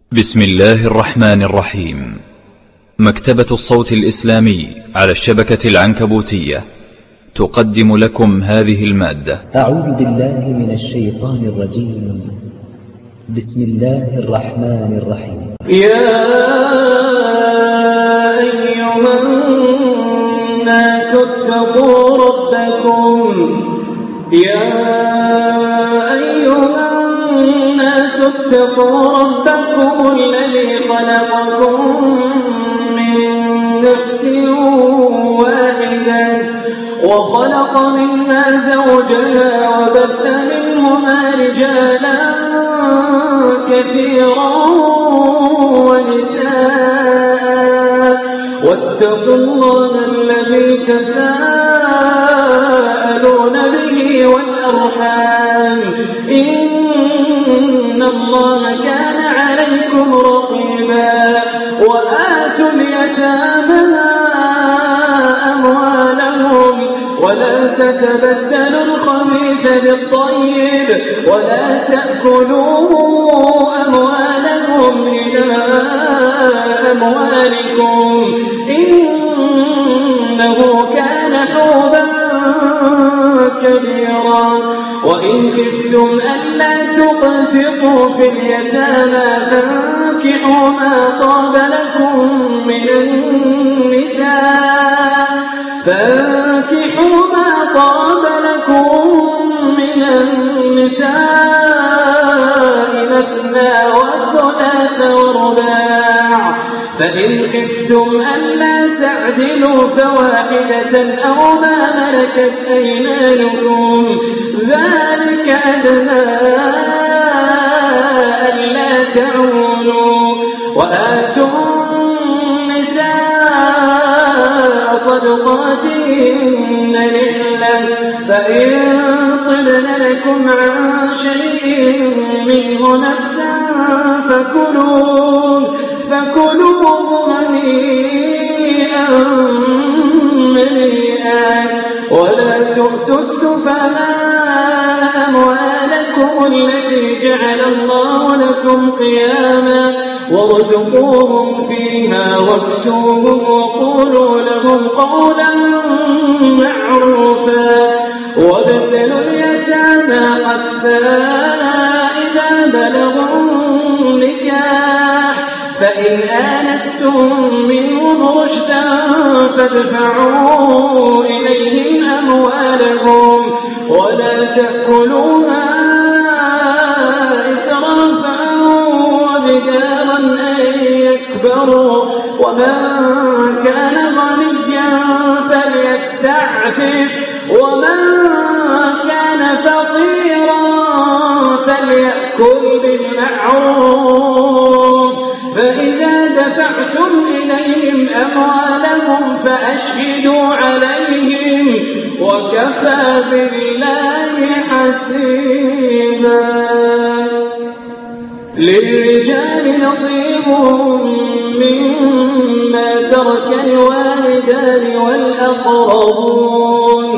بسم الله الرحمن الرحيم. مكتبة الصوت الإسلامي على الشبكة العنكبوتية تقدم لكم هذه المادة. أعوذ بالله من الشيطان الرجيم. بسم الله الرحمن الرحيم. يا أيها الناس اتقوا ربكم اتقوا ربكم الذي خلقكم من نفس واحدة وخلق منها زوجها وبث منهما رجالا كثيرا ونساء واتقوا الله الذي تساءلون به والأرحام إن الله كان عليكم رقيبا. وآتوا اليتامى أموالهم ولا تتبدلوا الخبيث بالطيب ولا تأكلوا أموالهم إلى أموالكم إنه كان حوبا كبيرا. وإن خفتم ألا تقسطوا في اليتامى فانكحوا ما طاب لكم من النساء مثنى وثلاث ورباع. فإن خفتم ألا تعدلوا فواحدة أو ما ملكت أيمانكم ذلك أدنى ألا تعولوا. وآتوا النساء صدقاتهن نحلة فإن طبن لكم عن شيء منه نفسا فكلوه هنيئا مريئا. ولا تؤتوا السفهاء أموالكم التي جعل الله لكم قياما وارزقوهم فيها واكسوهم وقولوا لهم قولا معروفا. وابتلوا اليتامى حتى إذا بلغوا النكاح فإن آنستم منهم رشدا فادفعوا إليهم أموالهم ولا تأكلوها إسرافا وبدارا أن يكبروا. ومن كان غنيا فليستعفف ومن كان فقيرا فليأكل بالمعروف. فإذا دفعتم إليهم أموالهم فأشهدوا عليهم وكفى بالله حسيبا. للرجال نصيب مما ترك الوالدان والأقربون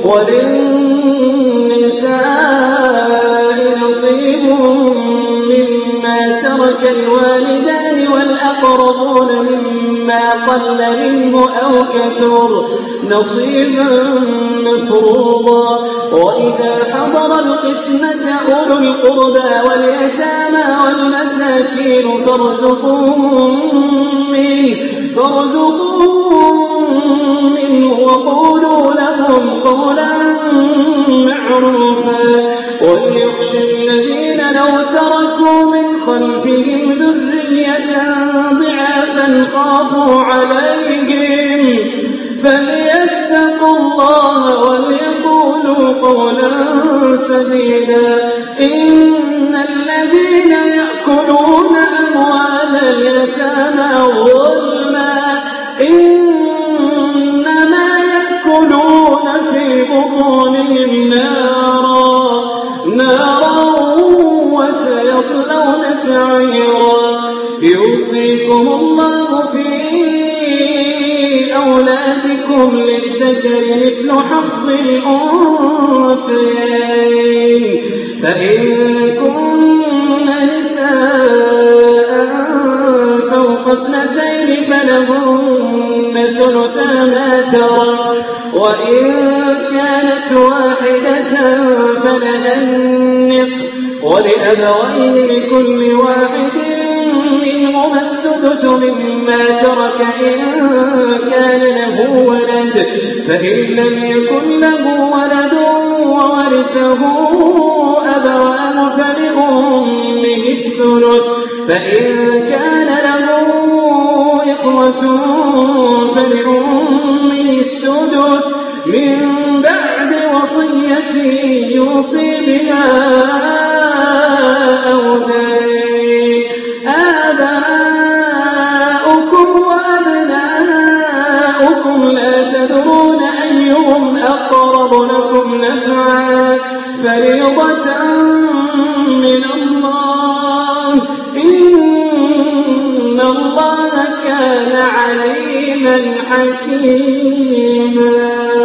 وللنساء نصيب مما ترك الوالدان والأقربون مما قل منه أو كثر نصيبا مفروضا. وإذا حضر القسمة أولو القربى واليتامى والمساكين فارزقوهم منه وقولوا لهم قولا معروفا. وليخشى الذين لو تركوا من خلفهم ذرية ضعافا خافوا عليهم فليتقوا الله وليقولوا قولا سديدا. إن الذين يأكلون أموال اليتامى ظلما إنما يأكلون في بطونهم نارا وسيصلون سعيرا. يوصيكم الله في أولادكم للذكر مثل حظ الأنثيين. فإن كن نساء ترك وإن كانت واحدة فلها النصف ولأبويه لكل واحد منهما السدس مما ترك إن كان له ولد فإن لم يكن له ولد وورثه أبواه فلأمه الثلث فإن كان له إخوة فلأمه السدس من بعد وصية يوصي بها أو دين آباؤكم وأبناؤكم لا تدرون أيهم أقرب لكم نفعا فريضة من الله إن الله كان عليما حكيما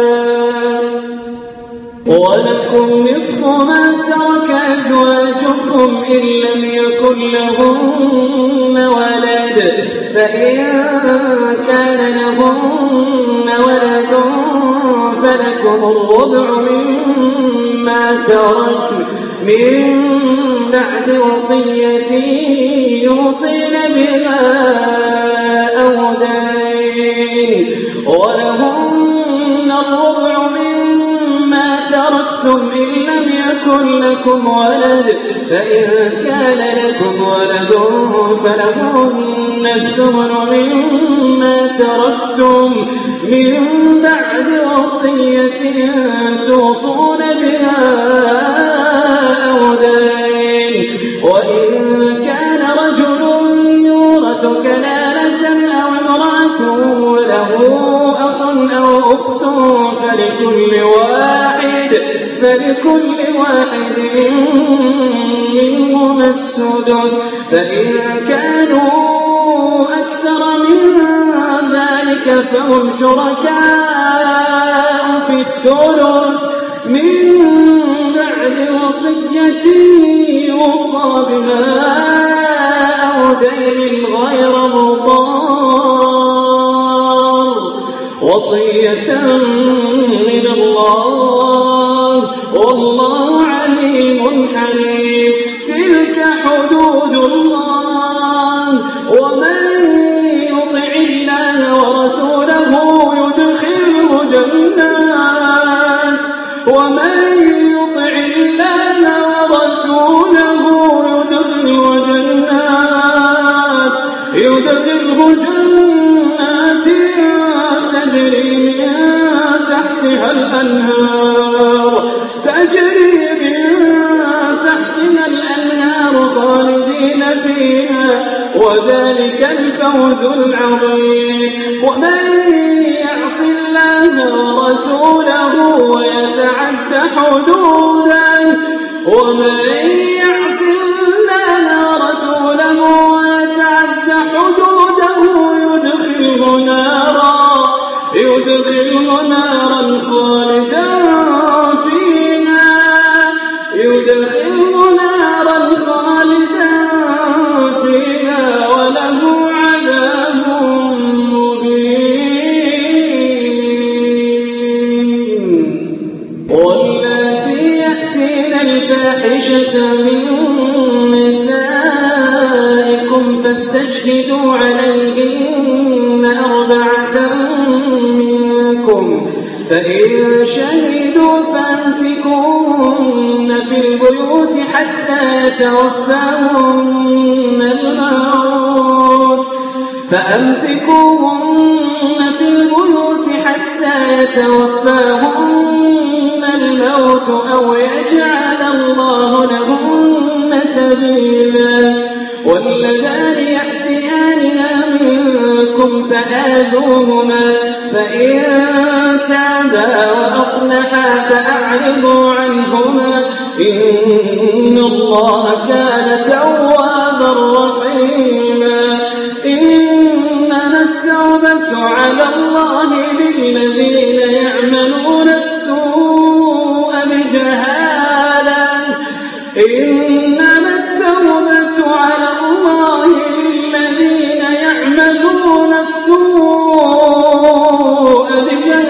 ولكم نصف ما ترك أزواجكم إن لم يكن لهن ولد فإن كان لهن ولد فلكم الربع مما ترك من بعد وصية يوصين بها أو دين ولهن الربع مما تركتم إن لم يكن لكم ولد فإن كان لكم ولد فلهن الثمن مما تركتم من بعد وصية توصون بها أو دين وإن كان رجل يورث كلالة أو امرأة وله أخ أو أخت فلكل واحد منهما السدس فإن كانوا أكثر من ذلك فهم شركاء في الثلث من بعد وصية يوصى بها أو دين غير مضار وصية من الله والله عليم حليم تلك حدود الله ومن يطع الله ورسوله يدخله جنات يدخله جنات تجري من تحتها الأنهار خالدين فيها وذلك الفوز العظيم ومن يعص الله ورسوله ويتعد حدوده يدخله نارا خالدا فيها وله عذاب مهين واللاتي يأتين الفاحشة من نسائكم فاستشهدوا عليهن 4 منكم فإن شهدوا فأمسكوهن في البيوت حتى يتوفاهن الموت أو يجعل الله لهن سبيلا واللذان يأتيانها منكم فآذوهما فإن تابا وأصلحا فأعرضوا عنهما إن الله كان توابا رحيما إنما التوبة على الله للذين يعملون السوء بجهالة إنما التوبة على الله للذين يعملون السوء بجهالة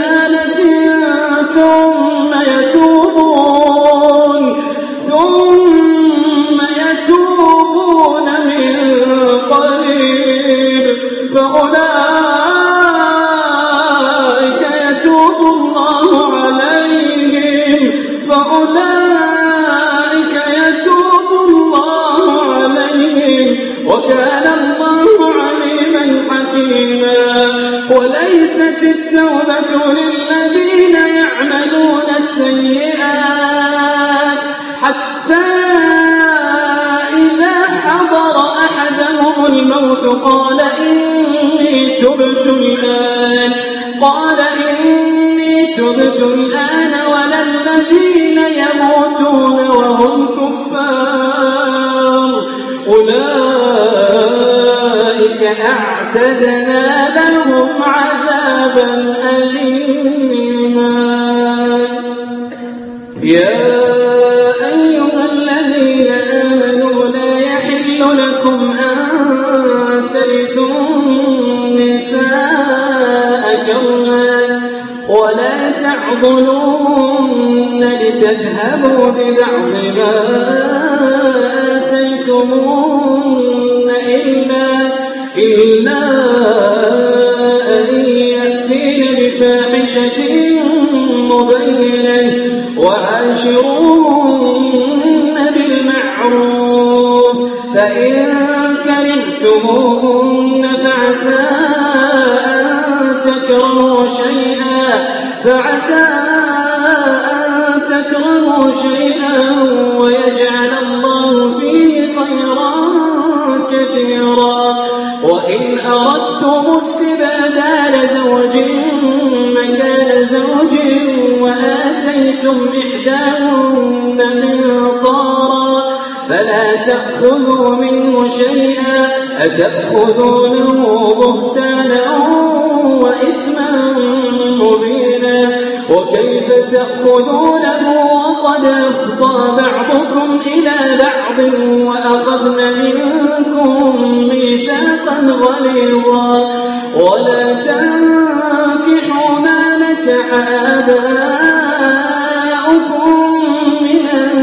وليست التوبة للذين يعملون السيئات حتى إذا حضر أحدهم الموت قال إني تبت الآن ولا الذين يموتون وهم كفار أولئك أعتدنا لهم عذابا أليما. يا أيها الذين آمنوا لا يحل لكم أن ترثوا النساء كرها ولا تعضلوهن لتذهبوا ببعض ما آتيتموهن إلا أن يأتين بفاحشة مبينة وعاشروهن بالمعروف فإن كرهتموهن فعسى أن تكرهوا شيئا ويجعل الله فيه خيرا كثيرا. وإن أردتم استبدال زوج مكان زوج وآتيتم إحداهن قنطارا فلا تأخذوا منه شيئا أتأخذونه بهتانا وإثما مبينا. وكيف تأخذونه وقد أفضى بعضكم إلى بعض وأخذن منكم ميثاقا غليظا. ولا تنكحوا ما نكح آباؤكم من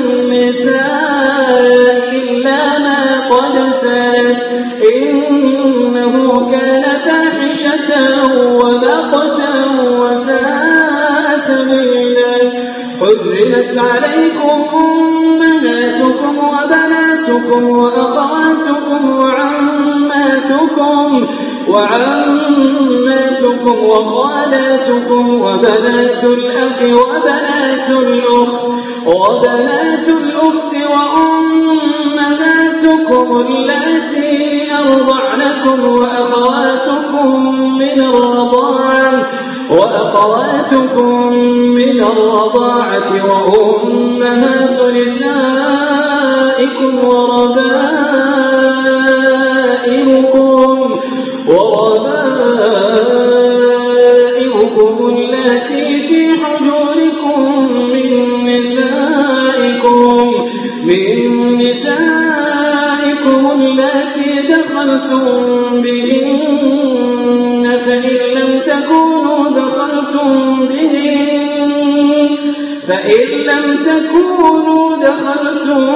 النساء إلا ما قد سلف إنه كان فاحشة ومقتا وساء سبيلا. حرمت عليكم أمهاتكم وبناتكم وأخواتكم وعماتكم وخالاتكم وبنات الأخ وبنات الأخت وأمهاتكم اللاتي أرضعنكم وأخواتكم من الرضاعة وأمهات نسائكم وربائبكم اللاتي في حجوركم من نسائكم اللاتي دخلتم بهن فإن لم تكونوا دخلتم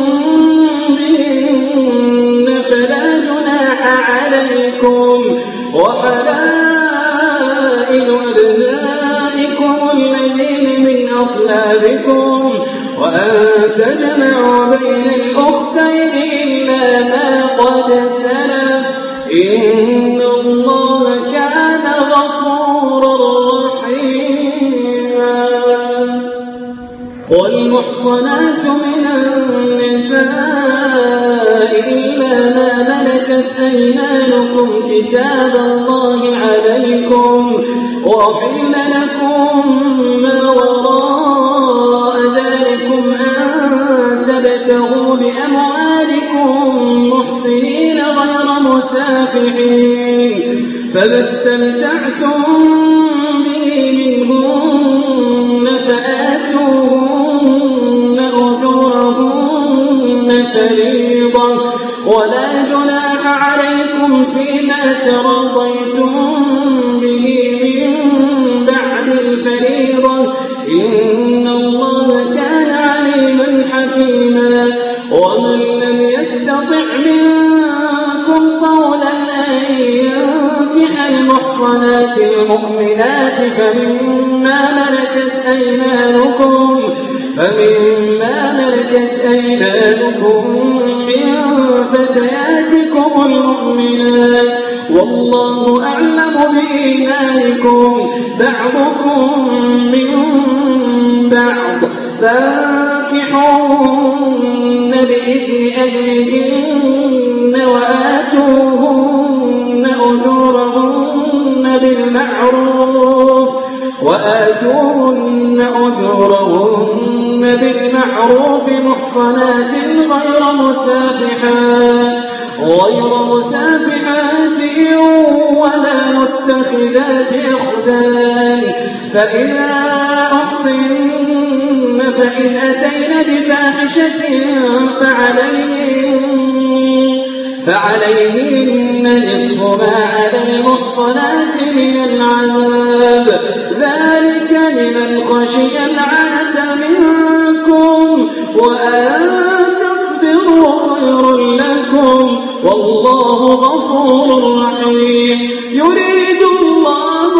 بهن فلا جناح عليكم. وحلائل أبنائكم الذين من أصلابكم وأن تجمعوا بين الأختين إلا ما قد سلف إن الله كان غفورا رحيما. والمحصنات من النساء إلا ما ملكت أيمانكم كتاب الله عليكم وأحل لكم ما وراء ذلكم أن تبتغوا بأموالكم محسنين غير مسافحين فما استمتعتم به منهن فآتوهن أجورهن فريضة ولا جناح عليكم فيما ترضيتم به من بعد الفريضة إن الله كان عليما حكيما. ومن لم يستطع منكم طولا أن ينكح المحصنات المؤمنات فمما ملكت أيمانكم من فتياتكم المؤمنات والله أعلم بإيمانكم بعضكم من بعض فانكحوهن بإذن أهلهن وآتوهن أجورهن بالمعروف محصنات غير مسافحات ولا متخذات أخدان فإذا أحصن فإن أتين بفاحشة فعليهن نصف ما على المحصنات من العذاب ذلك لمن خشي العنة منكم وأن تصبروا خير لكم والله غفور رحيم يريد الله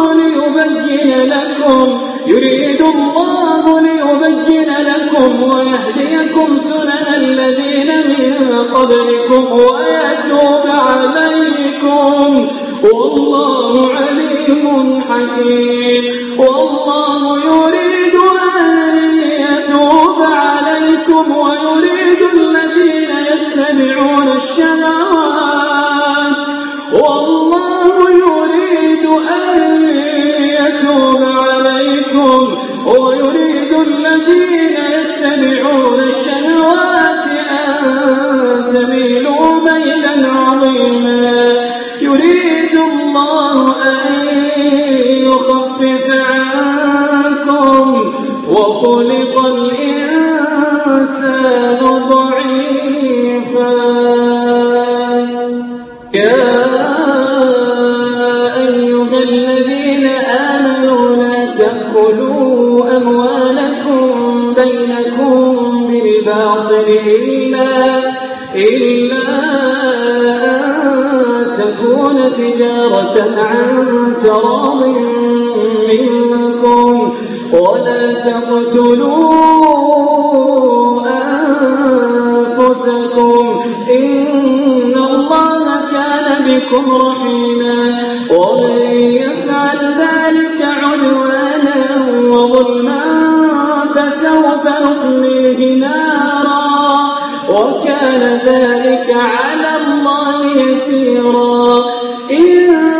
ليبين لكم ويهديكم سنن الذين من قبلكم ويتوب عليكم والله عليم حكيم والله يريد أن يتوب عليكم ويريد الذين يتبعون الشهوات والله يريد أن يتوب عليكم ويريد الذين يتبعون الشهوات أن تميلوا ميلا عظيما يريد الله أن يخفف عنكم وخلق الإنسان ضعيفا يا أيها الذين آمنوا لا تأكلوا أموالكم بينكم بالباطل إلا أن تكون تجارة عن تراض منكم ولا تقتلوا أنفسكم إن الله كان بكم رحيما ومن يفعل ذلك عدوانا وظلما فسوف نصليه نارا وكان ذلك على الله يسيرا إن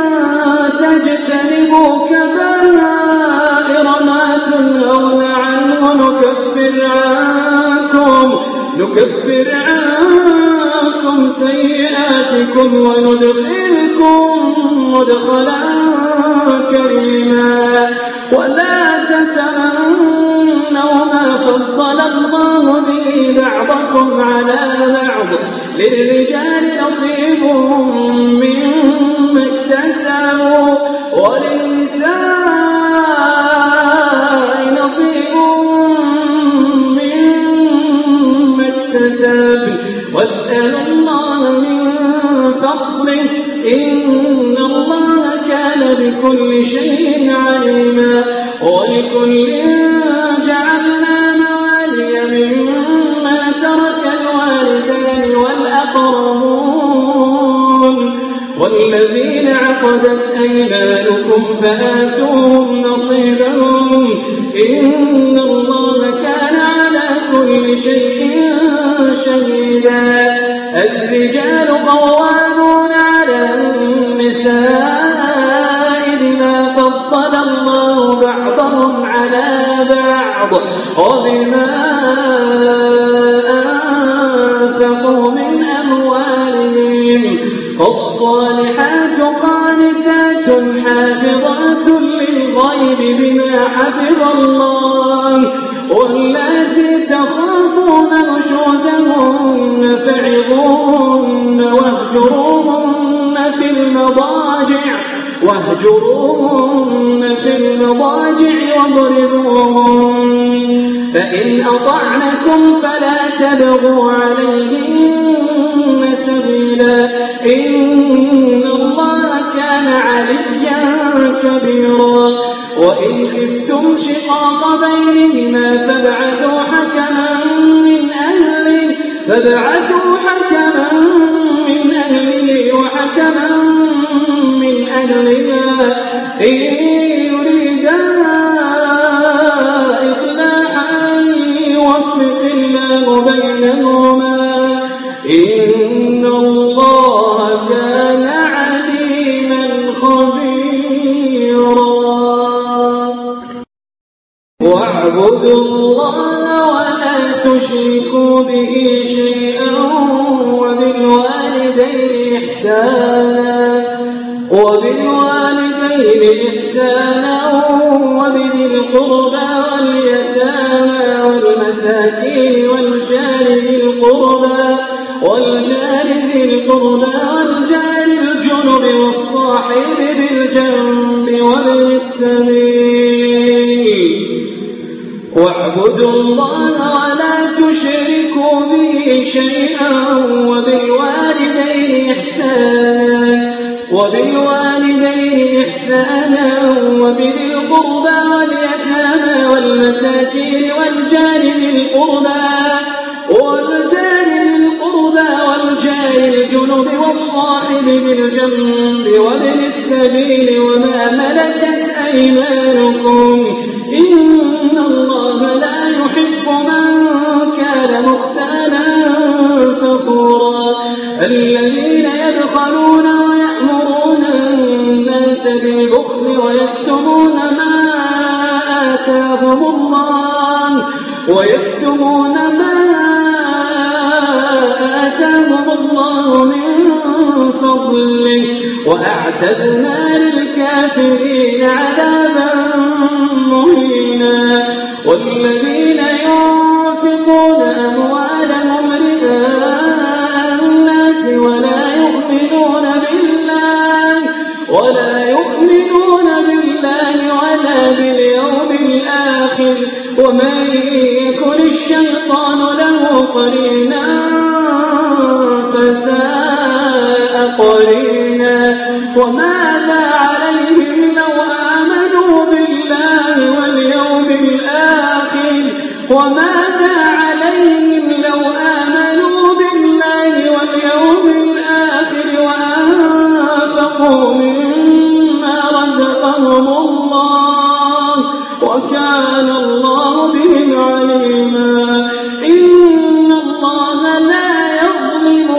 تجتنبوا كبائر ما تنهون عنه نكفر عنكم سيئاتكم وندخلكم مدخلا كريما ولا تتمنوا ما فضل الله به بعضكم على بعض للرجال نصيب مما اكتسبوا وللنساء نصيب مما اكتسبن واسألوا الله من فضله إن الله كان بكل شيء عليما ولكل جعلنا موالي مما ترك الوالدان والأقربون والذين عقدت أيمانكم فآتوهم نصيبهم إن الله كان على كل شيء شهيدا الرجال قوامون على النساء بما فضل الله بعضهم على بعض وبما أنفقوا من أموالهم فالصالحات قانتات حافظات للغيب بما حفظ الله واللاتي تخافون نشوزهن فعظوهن واهجروهن في المضاجع واضربوهن فإن أطعنكم فلا تبغوا عليهن سبيلا إن الله كان عليا كبيرا وإن خفتم شقاق بينهما فابعثوا حكما من أهله وحكما من أهلها به شيئا وبالوالدين إحسانا وبذي القربى واليتامى والمساكين والجار ذي القربى والجار الجنب والصاحب بالجنب وابن السبيل واعبدوا الله ولا تشركوا به شيئا وبالوالدين إحسانا وبذي القربى واليتامى والمساكين والجار ذي القربى والجار الجنب والصاحب بالجنب وابن السبيل وما ملكت أيمانكم إن الله لا يحب من كان مختالا فخورا الذين يبخلون ويأمرون الناس بالبخل ويكتمون ما آتاهم الله من فضله وأعتدنا للكافرين عذابا مهينا والذين ينفقون أموالهم رئاء الناس ولا يؤمنون بالله ولا باليوم الآخر ومن يكن الشيطان له قرينا فساء قرينا وماذا عليهم لو آمنوا بالله واليوم الآخر وأنفقوا مما رزقهم الله وكان الله بهم عليما إن الله لا يظلم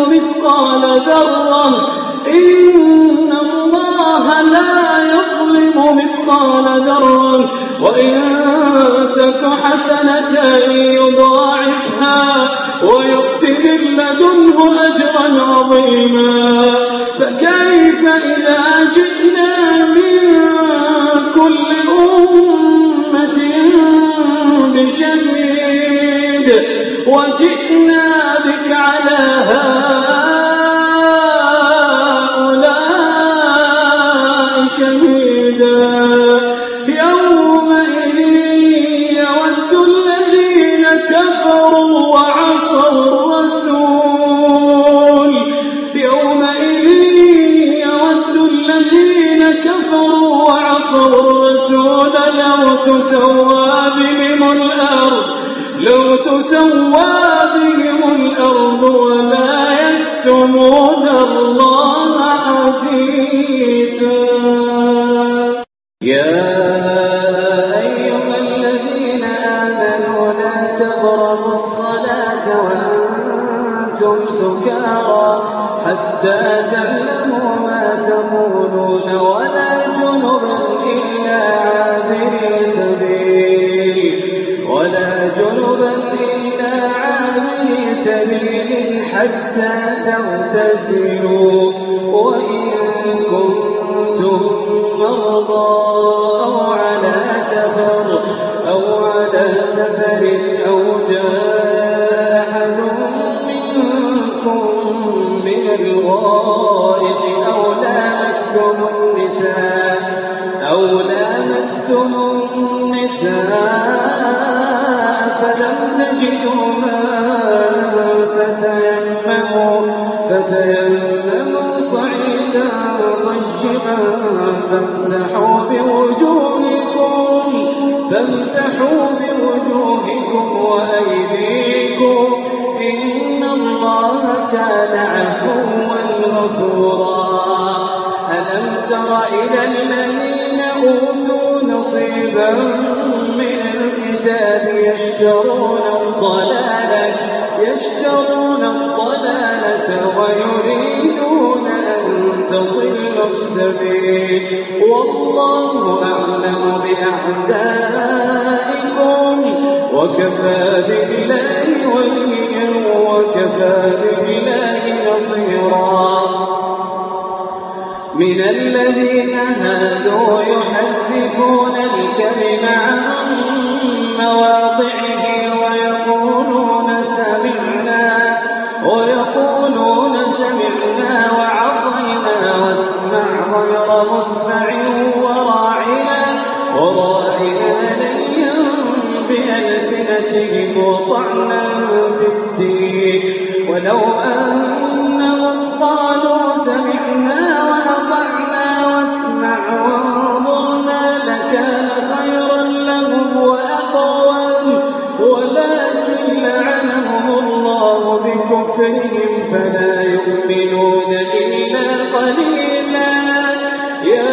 مثقال ذرة وإن تك حسنة يضاعفها ويؤت من لدنه أجرا عظيما فكيف إذا جئنا من كل أمة بشهيد وجئنا بك على هؤلاء شهيدا يومئذ يود الذين كفروا وعصوا الرسول لو تسوى بهم الأرض ولا يكتمون الله حديثا يا أيها الذين آمنوا لا تقربوا الصلاة وأنتم سكارى حتى تعلموا ما تقولون ولا جنبا إلا عابري سبيل حتى تغتسلوا وإن كنتم مرضى أو على سفر أو جاء أحد منكم من الغائط أو لامستم النساء فلم تجدوا ماء فتيمموا صعيدا طيبا فامسحوا بوجوهكم وأيديكم إن الله كان عفوا غفورا ألم تر إلى الذين أوتوا نصيبا من الكتاب يشترون الضلالة ويريدون أن تضلوا السبيل والله أعلم بأعدائكم وكفى بالله وليا وكفى بالله نصيرا. من الذين هادوا يحرفون الكلم عن مواضعه ويقولون سمعنا وعصينا واسمع غير مسمع وراعنا ليا بألسنتهم وطعنا في الدين. ولو أنهم قالوا سمعنا وأطعنا واسمع وانظرنا لكان خيرا لهم وأقوم، ولكن لعنهم الله بكفرهم فلا يؤمنون إلا قليلا. يا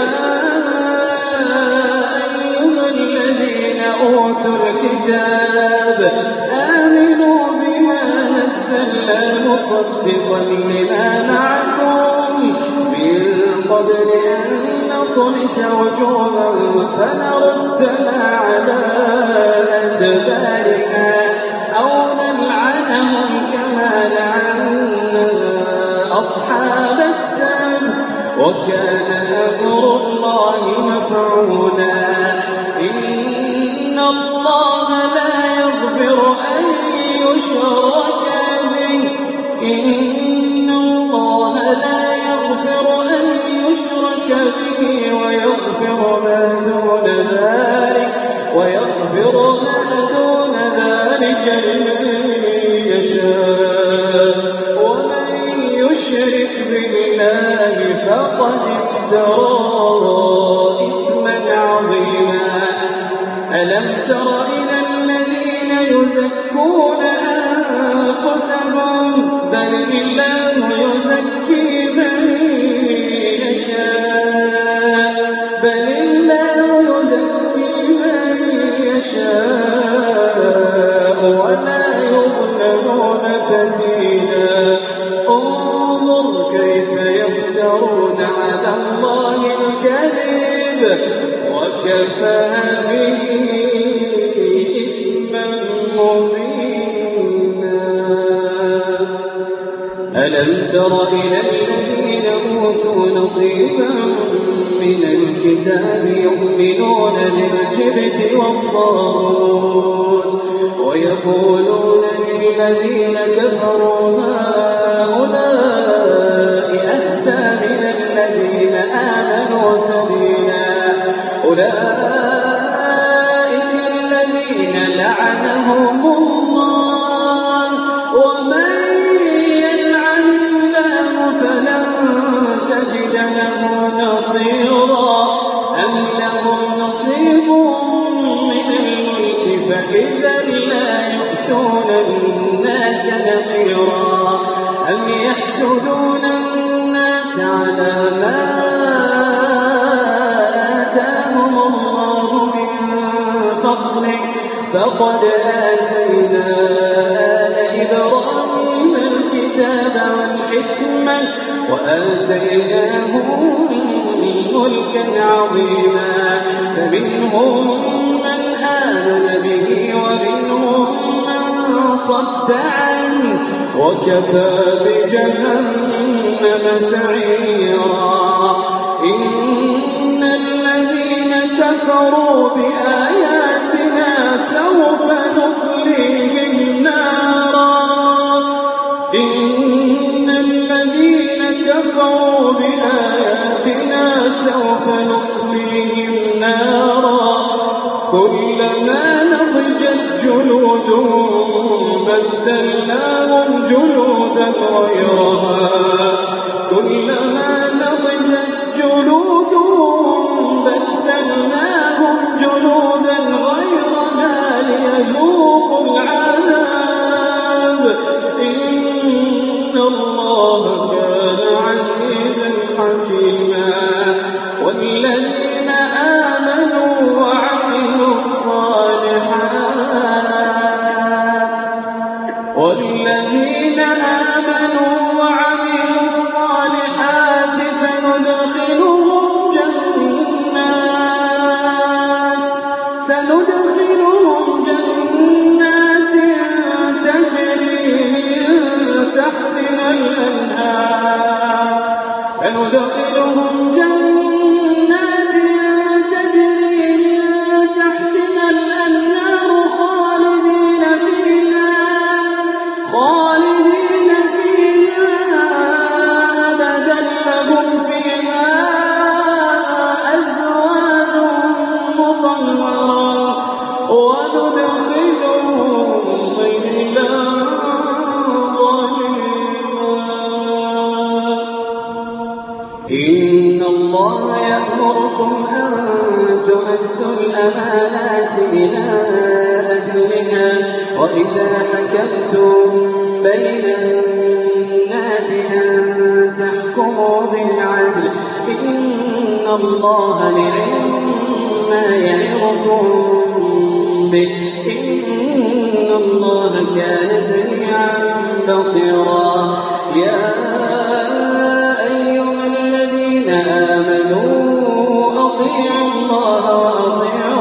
أيها الذين أوتوا الكتاب آمنوا بما نزلنا مصدقا لما معكم من قبل أن نطمس وجوها فنردها على أدبارها أو نلعنهم كما لعنا أصحاب السبت وكان أمر الله مفعولا. إن الله لا يغفر أن يشرك به ويغفر ما دون ذلك لمن يشاء. ومن يشرك بالله فقد افترى إثما عظيما. ألم تر إلى الذين يزكون أنفسهم بل الله يزكي من يشاء ولا يظلمون فتيلا. انظر كيف يفترون على الله الكذب وكفى به إثما مبينا. ألم تر إلى الذين أوتوا نصيبا من الكتاب يؤمنون بالجبت والطاغوت ويقولون للذين كفروا هؤلاء أهدى من الذين آمنوا سبيلا. أولئك الذين لعنهم الله ومن يلعن الله فلن تجد له نصيرا. أم لهم نصيب من الملك فإذا لا يؤتون الناس نقيرا. أم يحسدون الناس على ما آتاهم الله من فضله فقد آتينا آل إبراهيم الكتاب والحكمة وآتيناهم ملكا عظيما. فمنهم من آمن به ومنهم من صد عنه وكفى بجهنم سعيرا. إن الذين كفروا بآياتنا سوف نصليهم نارا كفروا بآياتنا سوف نصليهم نارا كلما نضجت جلودهم بدلناهم جلودا غيرها كلما نضجت جلودهم بدلناهم جلودا غيرها ليذوقوا العذاب إن الله كان عزيزا حكيما. والذين آمنوا وعملوا الصالحات سندخلهم جنات تجري من إن الله يأمركم أن تؤدوا الأمانات إلى أهلها وإذا حكمتم بين الناس أن تحكموا بالعدل إن الله نعم ما يعظكم به إن الله كان سميعا بصيرا يا أيها الذين آمنوا أطيعوا الله وأطيعوا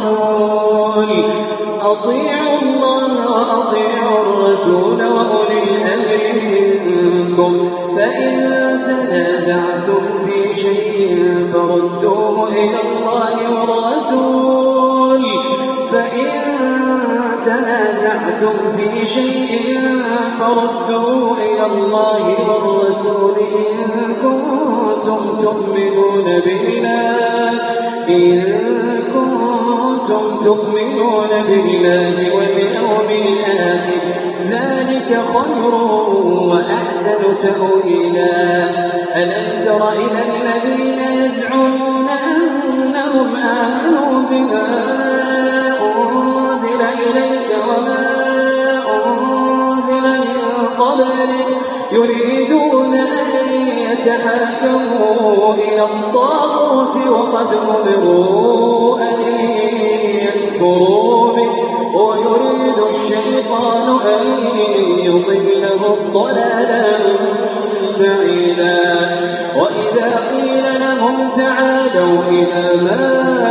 الرسول وأولي الأمر منكم فإن تنازعتم في شيء فردوه إلى الله والرسول إن كنتم تؤمنون بالله واليوم الآخر ذلك خير وأحسن تأويلا ألم تر إلى الذين يزعمون أنهم آمنوا بما أنزل إليك وما أنزل من قبلك يريدون أن يتحاكموا إلى الطاغوت وقد أمروا أن يكفروا به ويريد الشيطان أن يضلهم ضلالا بعيدا وإذا قيل لهم تعالوا إلى ما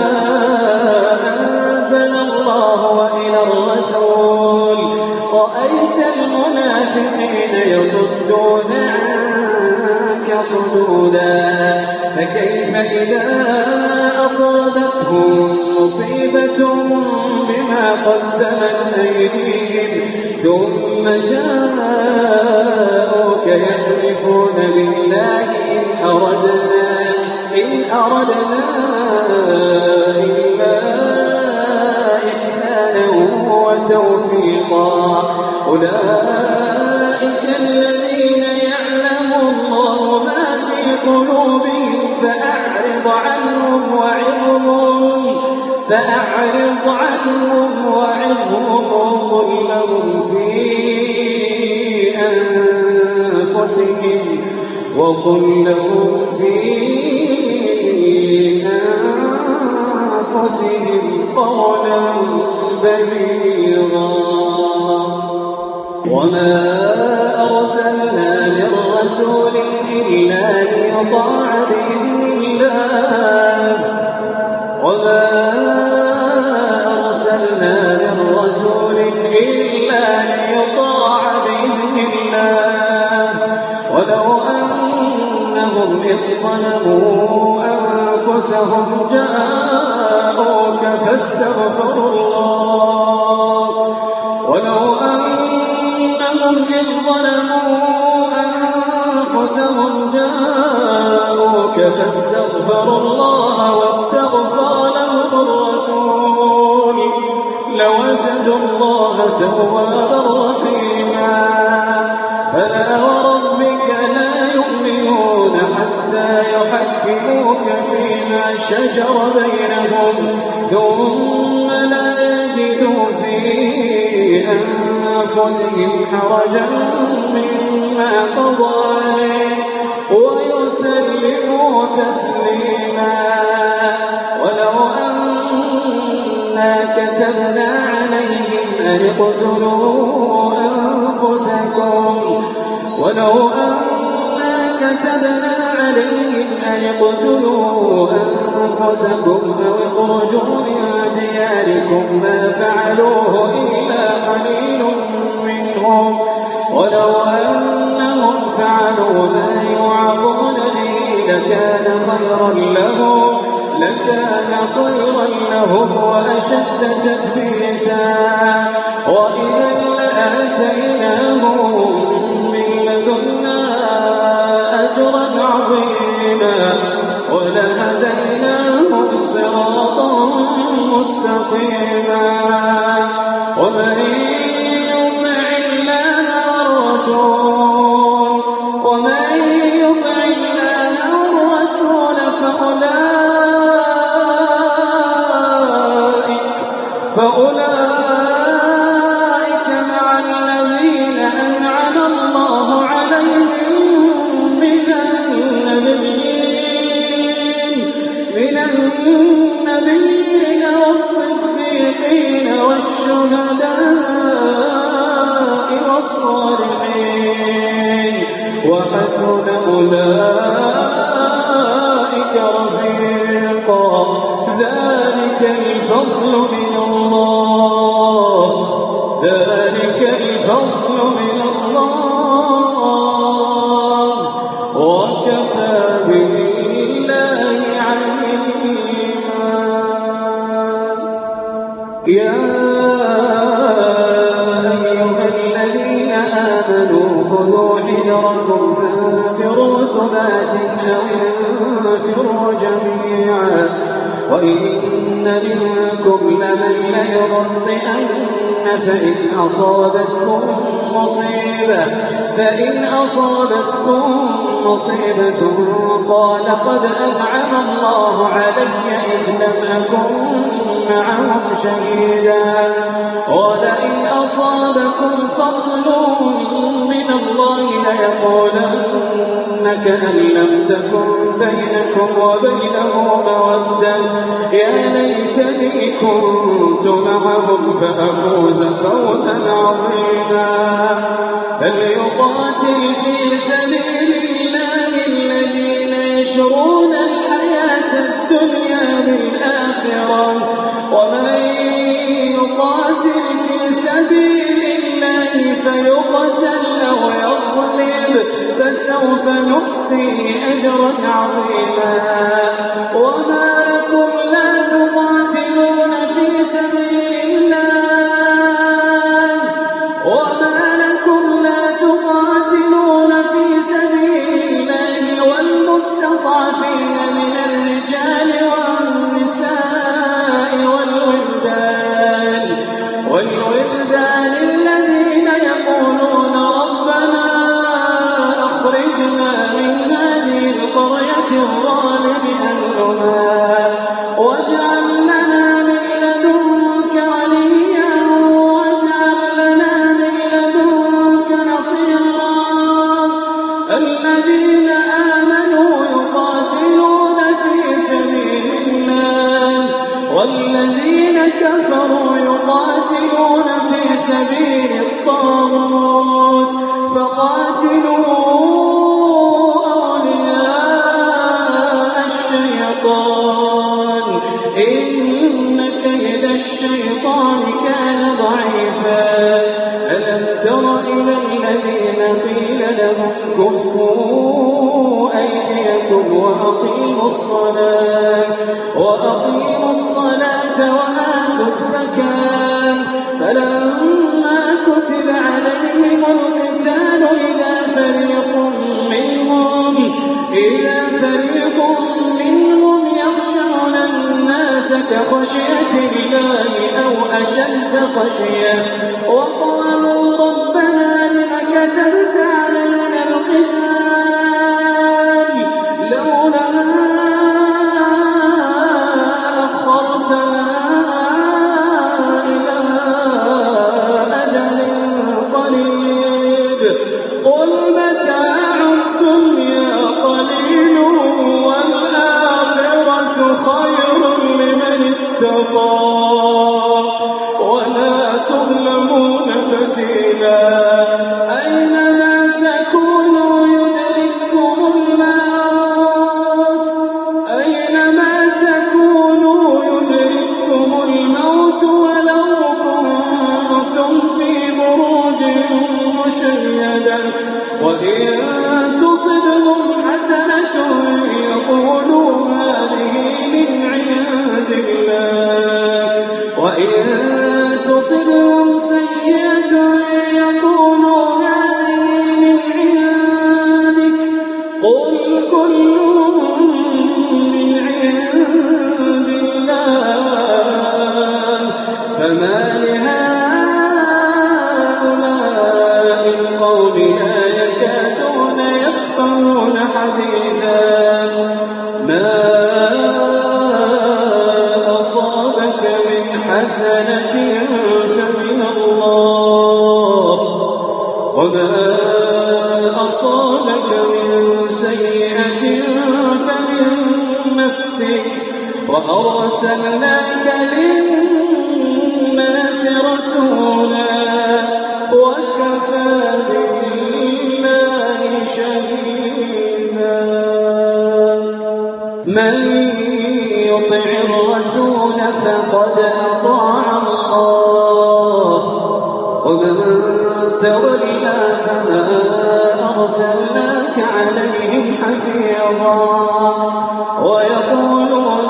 أنزل الله وإلى الرسول رأيت المنافقين يصدون عنك صدودا فكيف إذا أصابتهم مصيبة بما قدمت أيديهم ثم جاءوك يحلفون بالله إن أردنا إلا إحسانا وتوفيقا أولئك الذين يعلم الله ما في قلوبهم فأعرض عنهم وعظهم وقل لهم في أنفسهم قولا بليغا وما أرسلنا من رسول إلا ليطاع بإذن الله ولو أنهم إذ ظلموا أنفسهم جاءوك فاستغفروا الله واستغفر لهم الرسول لوجدوا الله توابا رحيما فلا وربك لا يؤمنون حتى يحكموك فيما شجر بينهم ثم لا يجدوا في أنفسهم حرجا مما قضيت ويسلموا تسليما ولو أنا كتبنا عليهم أن اقتلوا أنفسكم أو اخرجوا من دياركم ما فعلوه إلا قليل منهم ولو أنهم فعلوا ما يوعظون به لكان خيرا لهم وأشد تثبيتا وإذا لآتيناهم من لدنا أجرا عظيما ولهديناهم صراطا مستقيما ومن يطع الله والرسول فأولئك مع الذين أنعم الله عليهم من النبيين والصديقين والشهداء والصالحين وحسن أولئك رفيقا ذلك الفضل من الله وكفى بالله عليما يا أيها الذين آمنوا خذوا حذركم فانفروا ثبات أو انفروا جميعا وإن منكم لمن ليبطئن فإن أصابتكم مصيبة قال قد أنعم الله علي إذ لم أكن معهم شهيدا ولئن أصابكم فضل من الله ليقولن كأن لم تكن بينكم وبينه مودة يا ليتني كنت معهم فأفوز فوزا عظيما فليقاتل في سبيل الله الذين يشرون الحياة الدنيا بالآخرة ومن يقاتل في سبيل الله فيقتل أو يغلب فسوف نؤتيه أجرا عظيما وما لكم لا تقاتلون في سبيل الله والمستضعفين من الرجال والنساء والولدان الذين يقولون ربنا أخرجنا من هذه القرية الظالم أهلها واجعل لنا من لدنك وليا واجعل لنا من لدنك نصيرا الذين آمنوا يقاتلون في سبيل الله والذين كفروا يقاتلون في سبيل الطاغوت فقاتلوا أولياء الشيطان إن كيد الشيطان كان ضعيفا ألم تر إلى الذين قيل لهم كفوا أيديكم وأقيموا الصلاة وآتوا الزكاة فلما كتب عليهم القتال إذا فريق منهم يخشون الناس كخشية الله أو أشد خشية وقالوا ربنا لم كتبت علينا القتال لولا أخرتنا إلى أجل قريب قل متاع الدنيا قليل والآخرة خير لمن اتقى ولا تظلمون فتيلا أينما تكونوا يدرككم الموت ولو كنتم في بروج مشيدة وإن تصبهم حسنة يقولوا هذه من عند الله وإن تصبهم سيئة يقولوا هذه من عندك قل كل من عند الله فما لهؤلاء القوم لا يكادون يفقهون حديثا ما أصابك من حسنة وأرسلناك للناس رسولا وكفى بالله شهيدا من يطع الرسول فقد أطاع الله ومن تولى فما أرسلناك عليهم حفيظا ويقولون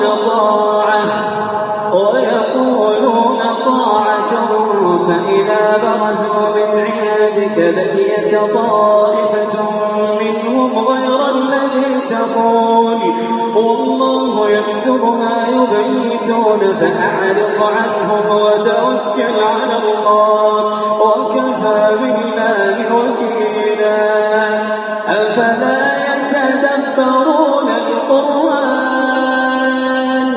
طاعة فإذا برزوا من عندك بقيت طائفة منهم غير الذي تقول والله يكتب ما يبيتون فأعرض عنهم وتوكل على الله وكفى بالله وكيلا أفلا يتدبرون القرآن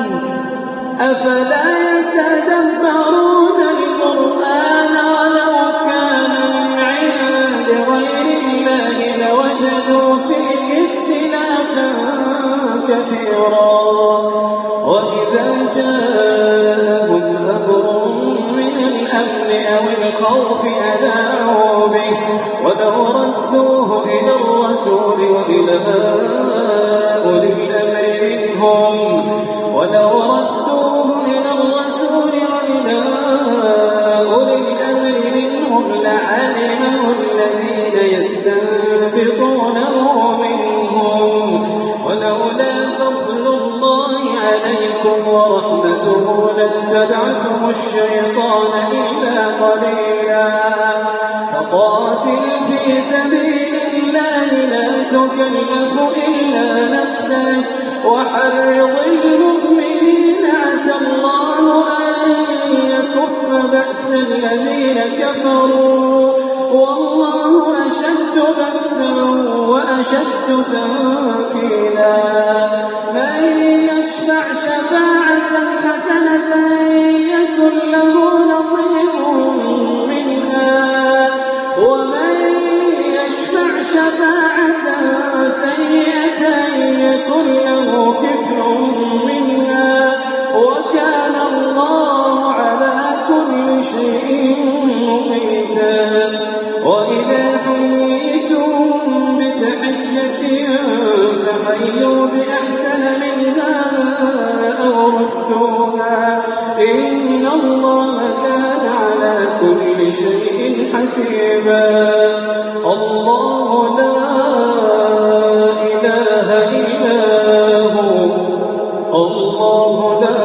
ولو كان من عند غير الله لوجدوا فيه اختلافا كثيرا وإذا جاءهم أمر من الأمن أو الخوف أذاعوا به ولو ردوه إلى الرسول وإلى أولي الأمر منهم لعلمه الذين يستنبطونه منهم ولولا فضل الله عليكم ورحمته لاتبعتم الشيطان إلا قليلا فقاتل في سبيل الله لا تكلف إلا نفسك وحرض المؤمنين عسى الله أن يكف بأس الذين كفروا والله أشد بأسا وأشد تنكيلا من يشفع شفاعة حسنة يكن له نصيب منها ومن يشفع شفاعة سيئة يكن له كفر منها وكان الله على كل شيء مقيتا وإذا حييتم بتحية فحيوا بأحسن منها أو ردوها إن الله كان على كل شيء حسيبا الله لا إله إلا هو الله لا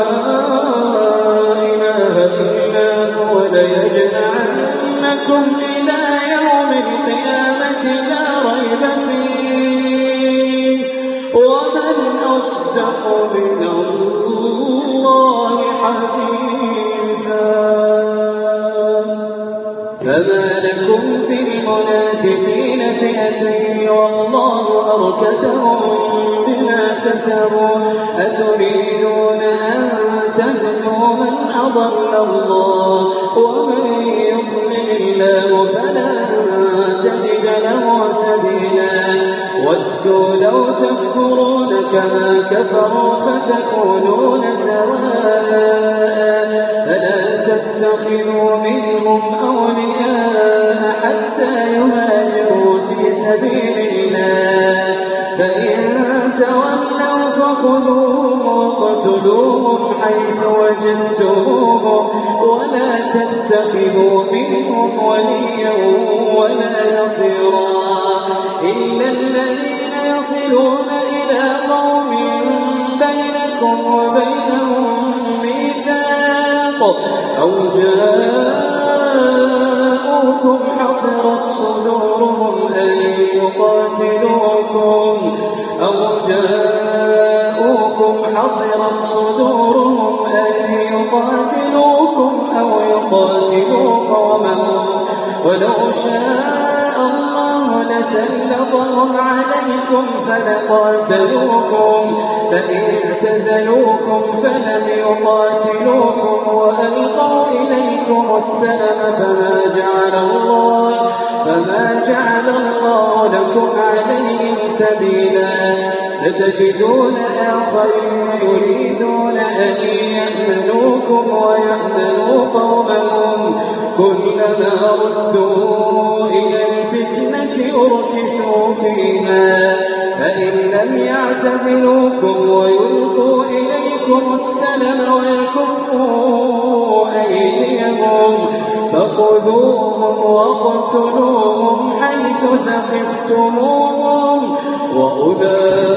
إله إلا هو ليجمعنكم إلى يوم القيامة لا ريب فيه ومن أصدق من الله حديثا فما لكم في المنافقين فئتين والله أركسهم بما كسبوا أتريدون أن تهدوا من أضل الله ومن يضلل الله فلن تجد له سبيلا ودوا لو تكفرون كما كفروا فتكونون سواء فلا تتخذوا منهم أولياء حتى يهاجروا في سبيل الله فإن تولوا فخذوهم وقتلوهم حيث وجدتموهم ولا تتخذوا منهم وليا ولا نصيرا إلا الذين يصلون إلى قوم بينكم وبينهم ميثاق أو جاءوكم حصرت صدورهم أن يقاتلوكم أو يقاتلوا قومهم ولو شاء الله لسلطهم عليكم فلقاتلوكم فإن اعتزلوكم فلم يقاتلوكم وألقوا إليكم السلم فما وما جعل الله لكم عليهم سبيلا ستجدون آخرين يريدون أن يأمنوكم ويأمنوا قومهم كلما ردوا إلى الفتنة أركسوا فيها فإن لم يعتزلوكم ويلقوا إليكم السلم ويكفوا أيديهم فخذوهم واقتلوهم حيث ثقفتموهم وأولئكم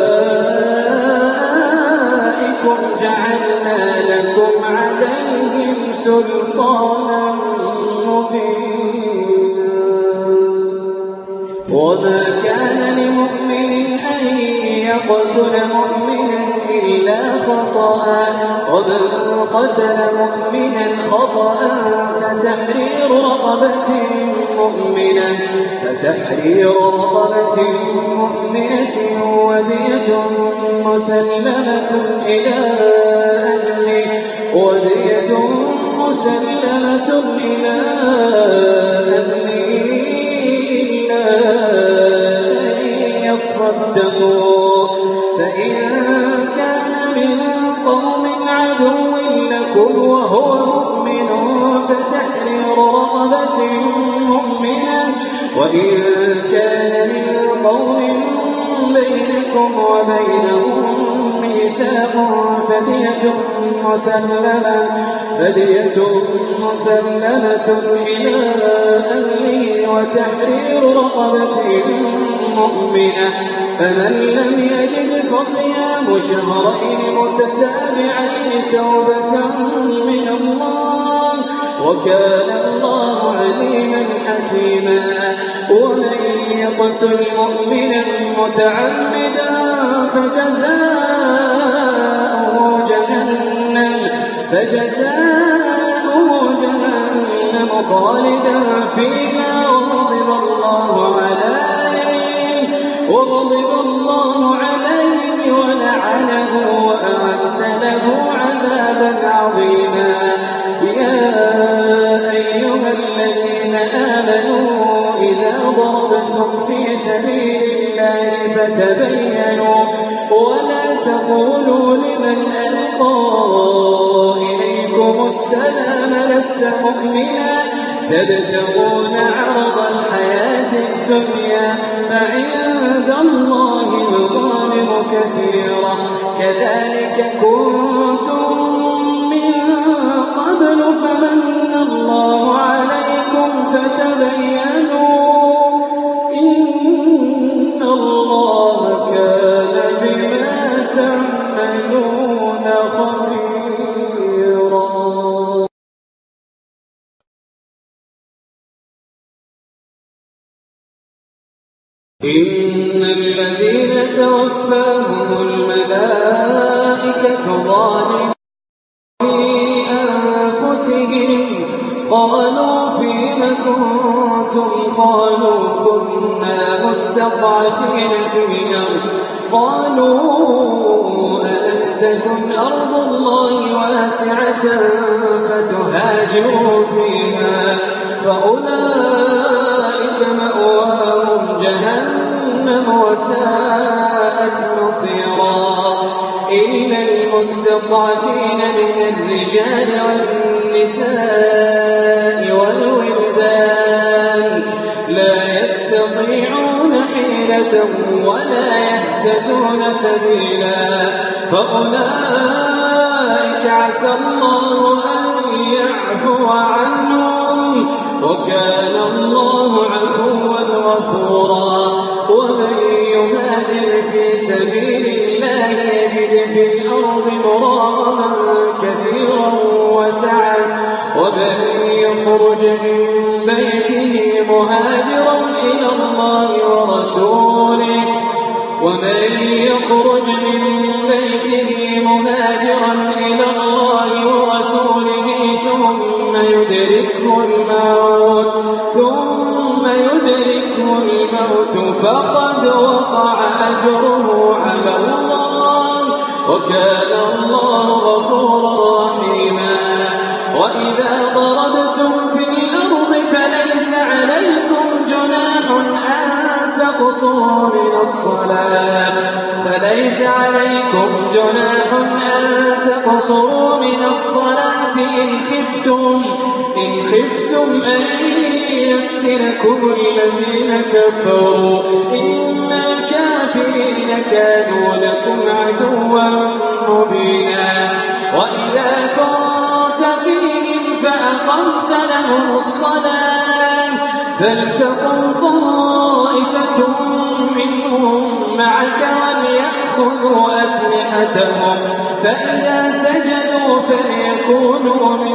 جعلنا لكم عليهم سلطانا مبينا وما كان لمؤمن أن يقتل مؤمنا إلا خطأ ومن قتل مؤمنا خطأ فتحرير رقبة مؤمنة ودية مسلمة إلى أهله إلا أن يصدقوا فإن كان من قوم عدو لكم وهو مؤمن فتحرير رقبة مؤمنة وإن كان من قوم بينكم وبينهم ميثاق فدية مسلمة إلى أهله وتحرير رقبة مؤمنة فمن لم يجد فصيام شهرين متتابعين توبة من الله وكان الله عليما حكيما ومن يقتل مؤمنا متعمدا فجزاؤه جهنم خالدا فيها وغضب الله عليه ولعنه وأعد له عذابا عظيما يا أيها الذين آمنوا إذا ضربتم في سبيل الله فتبينوا ولا تقولوا لمن ألقى إليكم السلام لست مؤمنا تبتغون عرض الحياة الدنيا فعند الله مغانم كثيرة كذلك كنتم من قبل فمن الله عليكم فتبينوا إن الله كان بما تعملون خبيرا. إن الذين توفاهم الملائكة ظالمي أنفسهم قالوا فيم كنتم قالوا كنا مستضعفين في الأرض قالوا ألم تكن أرض الله واسعة فتهاجروا فيها فأولئك مأواهم جهنم وساءت مصيرا إلا المستضعفين من الرجال والنساء والولدان لا يستطيعون حيلة ولا يهتدون سبيلا فأولئك عسى الله أن يعفو عنهم وكان الله عفوا غفورا ومن يهاجر في سبيل الله يجد في الأرض مراغما كثيرا وسعا ومن يخرج من بيته مهاجرا إلى الله ورسوله ثم يدركه الموت فقد وقع أجره على الله وكان الله غفورا رحيما وإذا ضربتم في الأرض فليس عليكم جناح تقصروا من الصلاة فليس عليكم جناح أن تقصروا من الصلاة إن خفتم أن يفتنكم الذين كفروا إن الكافرين كانوا لكم عدوا مبينا وإذا كنت فيهم فأقمت لهم الصلاة فلتقم طائفة منهم معك وليأخذوا أسلحتهم فإذا سجدوا فليكونوا من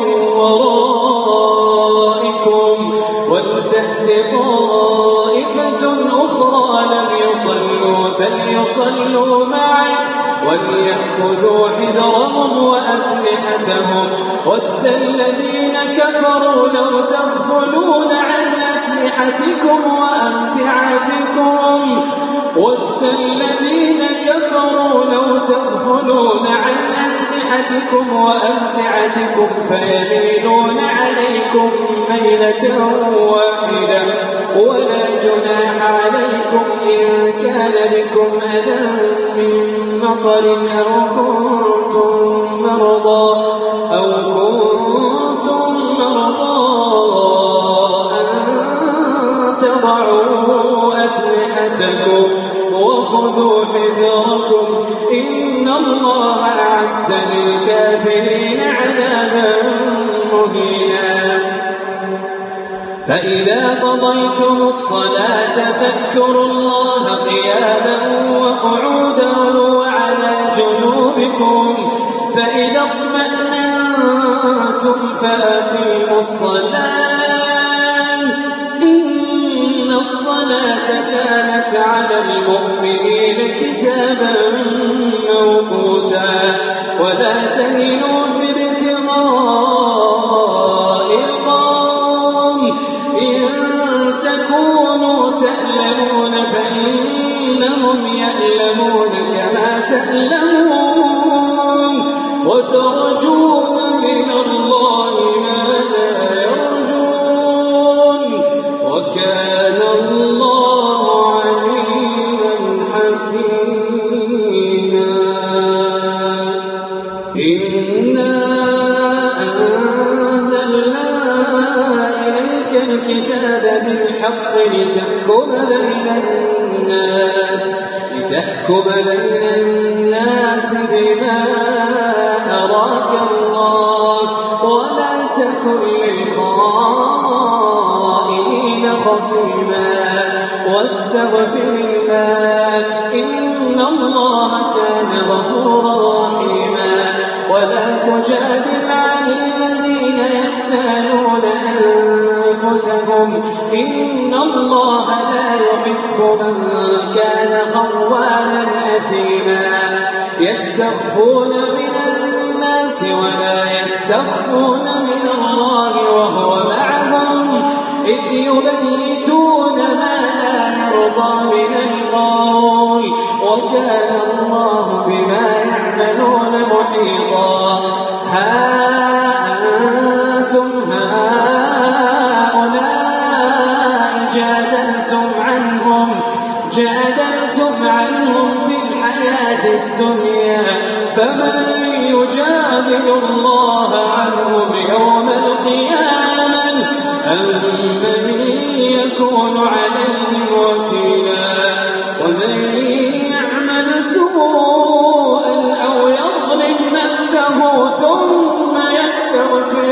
ورائكم ولتأت طائفة أخرى لم يصلوا فليصلوا معك وليأخذوا حذرهم وأسلحتهم ود الذين كفروا لو تغفلون عن أسلحتكم وأمتعتكم فيميلون عليكم ميلة واحدة ولا جناح عليكم إن كان بكم أذى من مطر أو كنتم مرضى أن تضعوا أسلحتكم وخذوا حذركم إن الله أعد للكافرين عذابا مهينا فإذا قضيتم الصلاة فاذكروا الله قياما وقعودا وعلى جنوبكم فإذا اطمأننتم فأقيموا الصلاة إن الصلاة كانت على المؤمنين كتابا موقوتا ولا تهنوا في ابتغاء القوم إن تكونوا تألمون فإنهم يألمون كما تألمون وترجون من الله ما لا يرجون وكان الله عليما حكيما إنا أنزلنا إليك الكتاب بالحق لتحكم بين الناس بما أراك الله ولا تكن للخائنين خصيما واستغفر الله إن الله كان غفورا رحيما ولا تجادل عن الذين يختانون أنفسهم إن الله لا يحب من كان خوانا أثيما يستخفون من الناس ولا يستخفون من الله وهو معهم إذ يبيتون ما لا يرضى من القول وكان الله بما يعملون محيطا ها أنتم هؤلاء جادلتم عنهم في الحياة الدنيا فمن يجادل الله عنهم يوم القيامة أم من يكون عليهم وكيلا ومن يعمل سوءا أو يظلم نفسه ثم يستغفر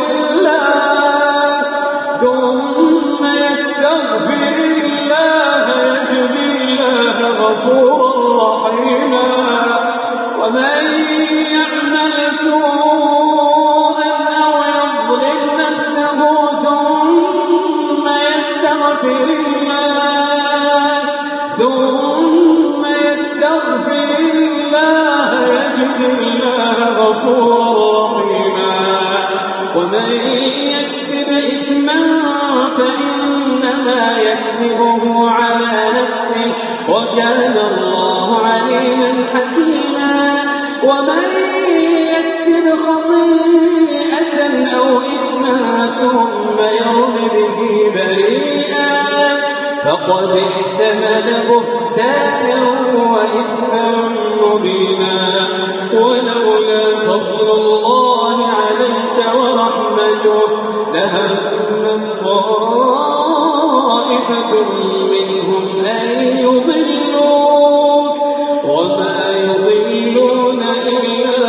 الله يجد الله غفورا رحيما ومن يعمل سوءا أو يظلم نفسه ثم يستغفر الله يجد الله غفورا رحيما ومن يكسب إثما فإنما يكسبه على نفسه وكان الله عليما حكيما ومن يكسب خطيئة أو إثما ثم يرم به بريئا فقد احتمل بهتانا وإثما مبينا ولولا فضل الله عليك ورحمته لهم طائفة منهم أن يضلوك وما يضلون إلا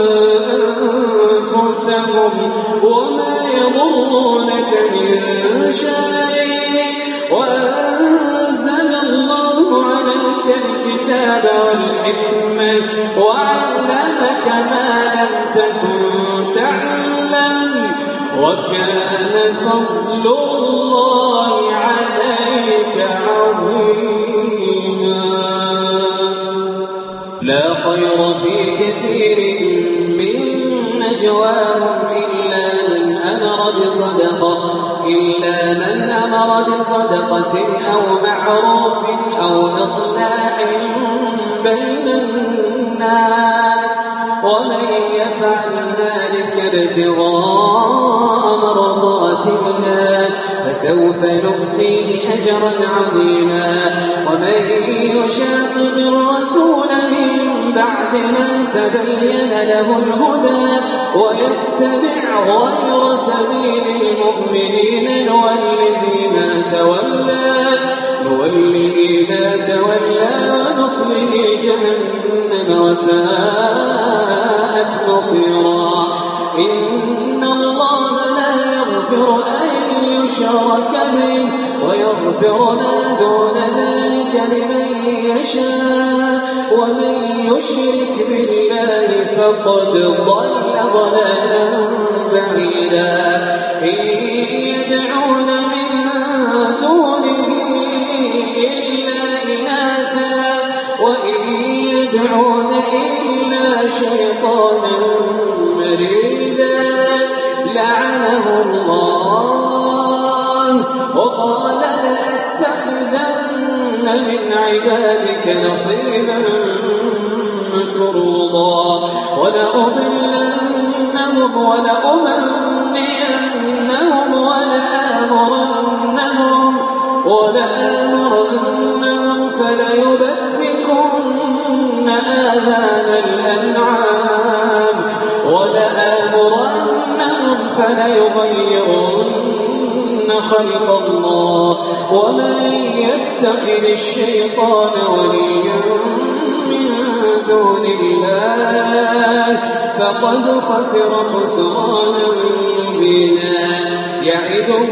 أنفسهم وما يضرونك من شيء وأنزل الله عليك الكتاب والحكمة وعلمك ما لم تكن تعلم وكان فضل الله عليك عظيما لا خير في كثير من نجواهم إلا من أمر بصدقة أو معروف أو إصلاح بين الناس ومن يفعل ذلك ابتغاء مرضات الله فسوف نؤتيه أجرا عظيما ومن يشاقق الرسول من بعد ما تبين له الهدى ويتبع غير سبيل المؤمنين نوله ما تولى ونصله جهنم وساءت مصيرا إن الله لا يغفر أن يشرك به ويغفر ما دون ذلك لمن يشاء ومن يشرك بالله فقد ضل ضلالا بعيدا إن يدعون من دونه إلا إناثا وإن يدعون إلا شيطانا مريدا لعنه الله وقال لأتخذن من عبادك نصيبا مفروضا ولأضلنهم ولأمنينهم ولآمرنهم فليبتكن آذان الأنعام ولآمرنهم فليغيرن خلق الله ومن يتخذ الشيطان وليا من دون الله فقد خسر خسرانا مبينا يعدهم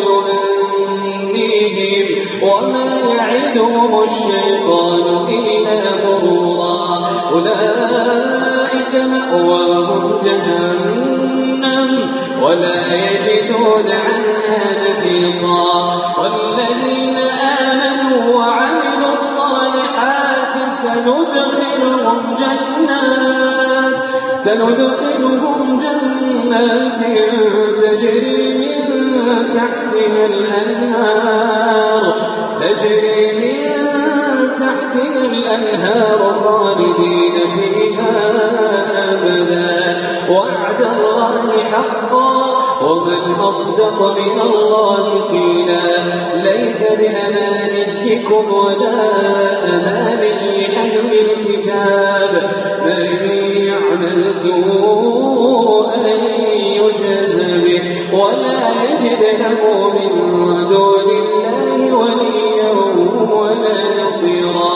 ويمنيهم وما يعدهم الشيطان إلا غرورا أولئك مأواهم جهنم ولا يجدون عنها محيصا والذين آمنوا وعملوا الصالحات سندخلهم جنات تجري من تحتها الأنهار خالدين فيها أبدا وعد الله حقا ومن أصدق من الله قيلا ليس بأمانيكم ولا أماني أهل الكتاب من يعمل سوءا يجز به ولا يجد له من دون الله وليا ولا نصيرا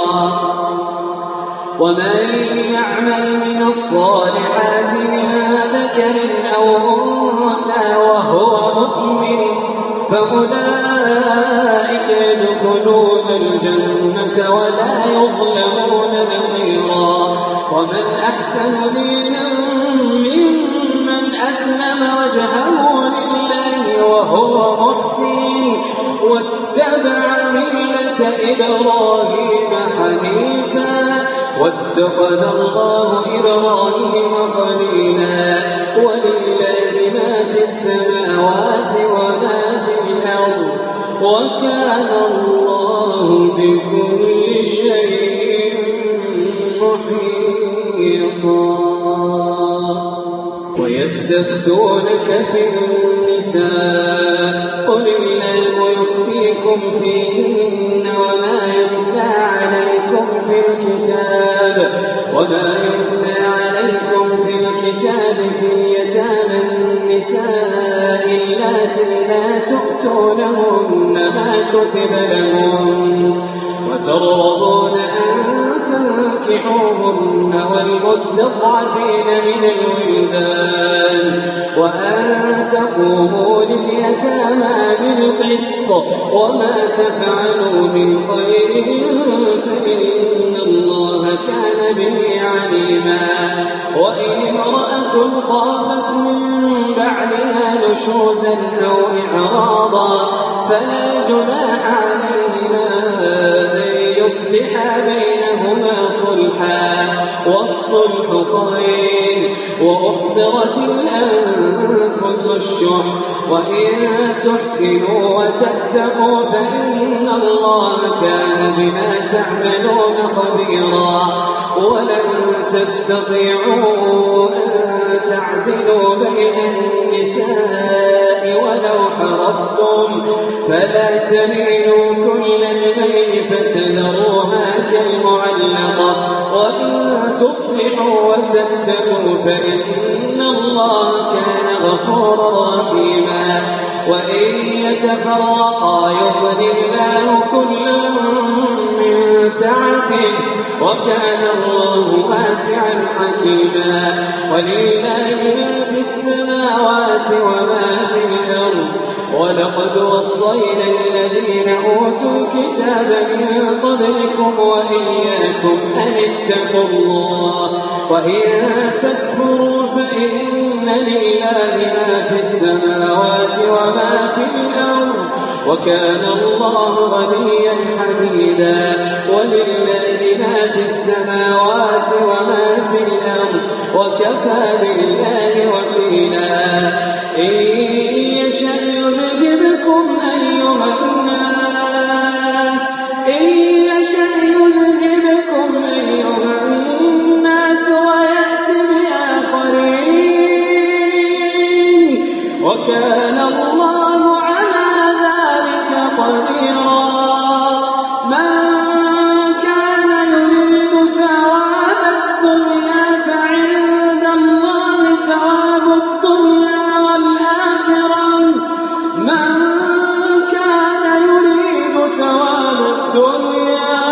ومن يعمل من الصالحات من ذكر أو أنثى وهو مؤمن فأولئك يدخلون الجنة ولا يظلمون نقيرا ومن أحسن دينا ممن أسلم وجهه لله وهو محسن واتبع ملة إبراهيم حنيفا واتخذ الله إبراهيم خليلا ولله ما في السماوات وما في الأرض وكان الله بكل شيء محيطا ويستفتونك في النساء قل الله يفتيكم يفتنكم فيهن وما يتلى عليكم في الكتاب في يتامى النساء اللاتي لا تؤتونهن ما كتب لهن وترغبون أن تنكحوهن والمستضعفين من الولدان وأن تقوموا لليتامى بالقسط وما تفعلوا من خير فإن الله كان به عليما. وإن امرأة خافت من بعدها نشوزا أو إعراضا فلا جناح عليهما أن يصلحا بينهما صلحا والصلح خير وأحضرت الأنفس الشح وإن تحسنوا وتتقوا فإن الله كان بما تعملون خبيرا. ولن تستطيعوا أن تعدلوا بين النساء ولو حرصتم فلا تميلوا كل الميل فتذروها كالمعلقة وإن تصلحوا وتتقوا فإن الله كان غفورا رحيما. وإن يتفرقا يغن الله كلا من سعته وكان الله واسعا حكيما. ولله ما في السماوات وما في الأرض ولقد وصينا الذين أوتوا الكتاب من قبلكم وإياكم أن اتقوا الله وإن تكفروا فإن لله ما في السماوات وما في الأرض وكان الله غنيا حميدا. ولله ما في السماوات وما في الأرض وكفى بالله وكيلا. إن يشأ يذهبكم أيها الناس ويأت بآخرين وكان الله على ذلك قديرا. من كان يريد ثواب الدنيا فعند الله ثواب الدنيا والآخرة. من كان يريد ثواب الدنيا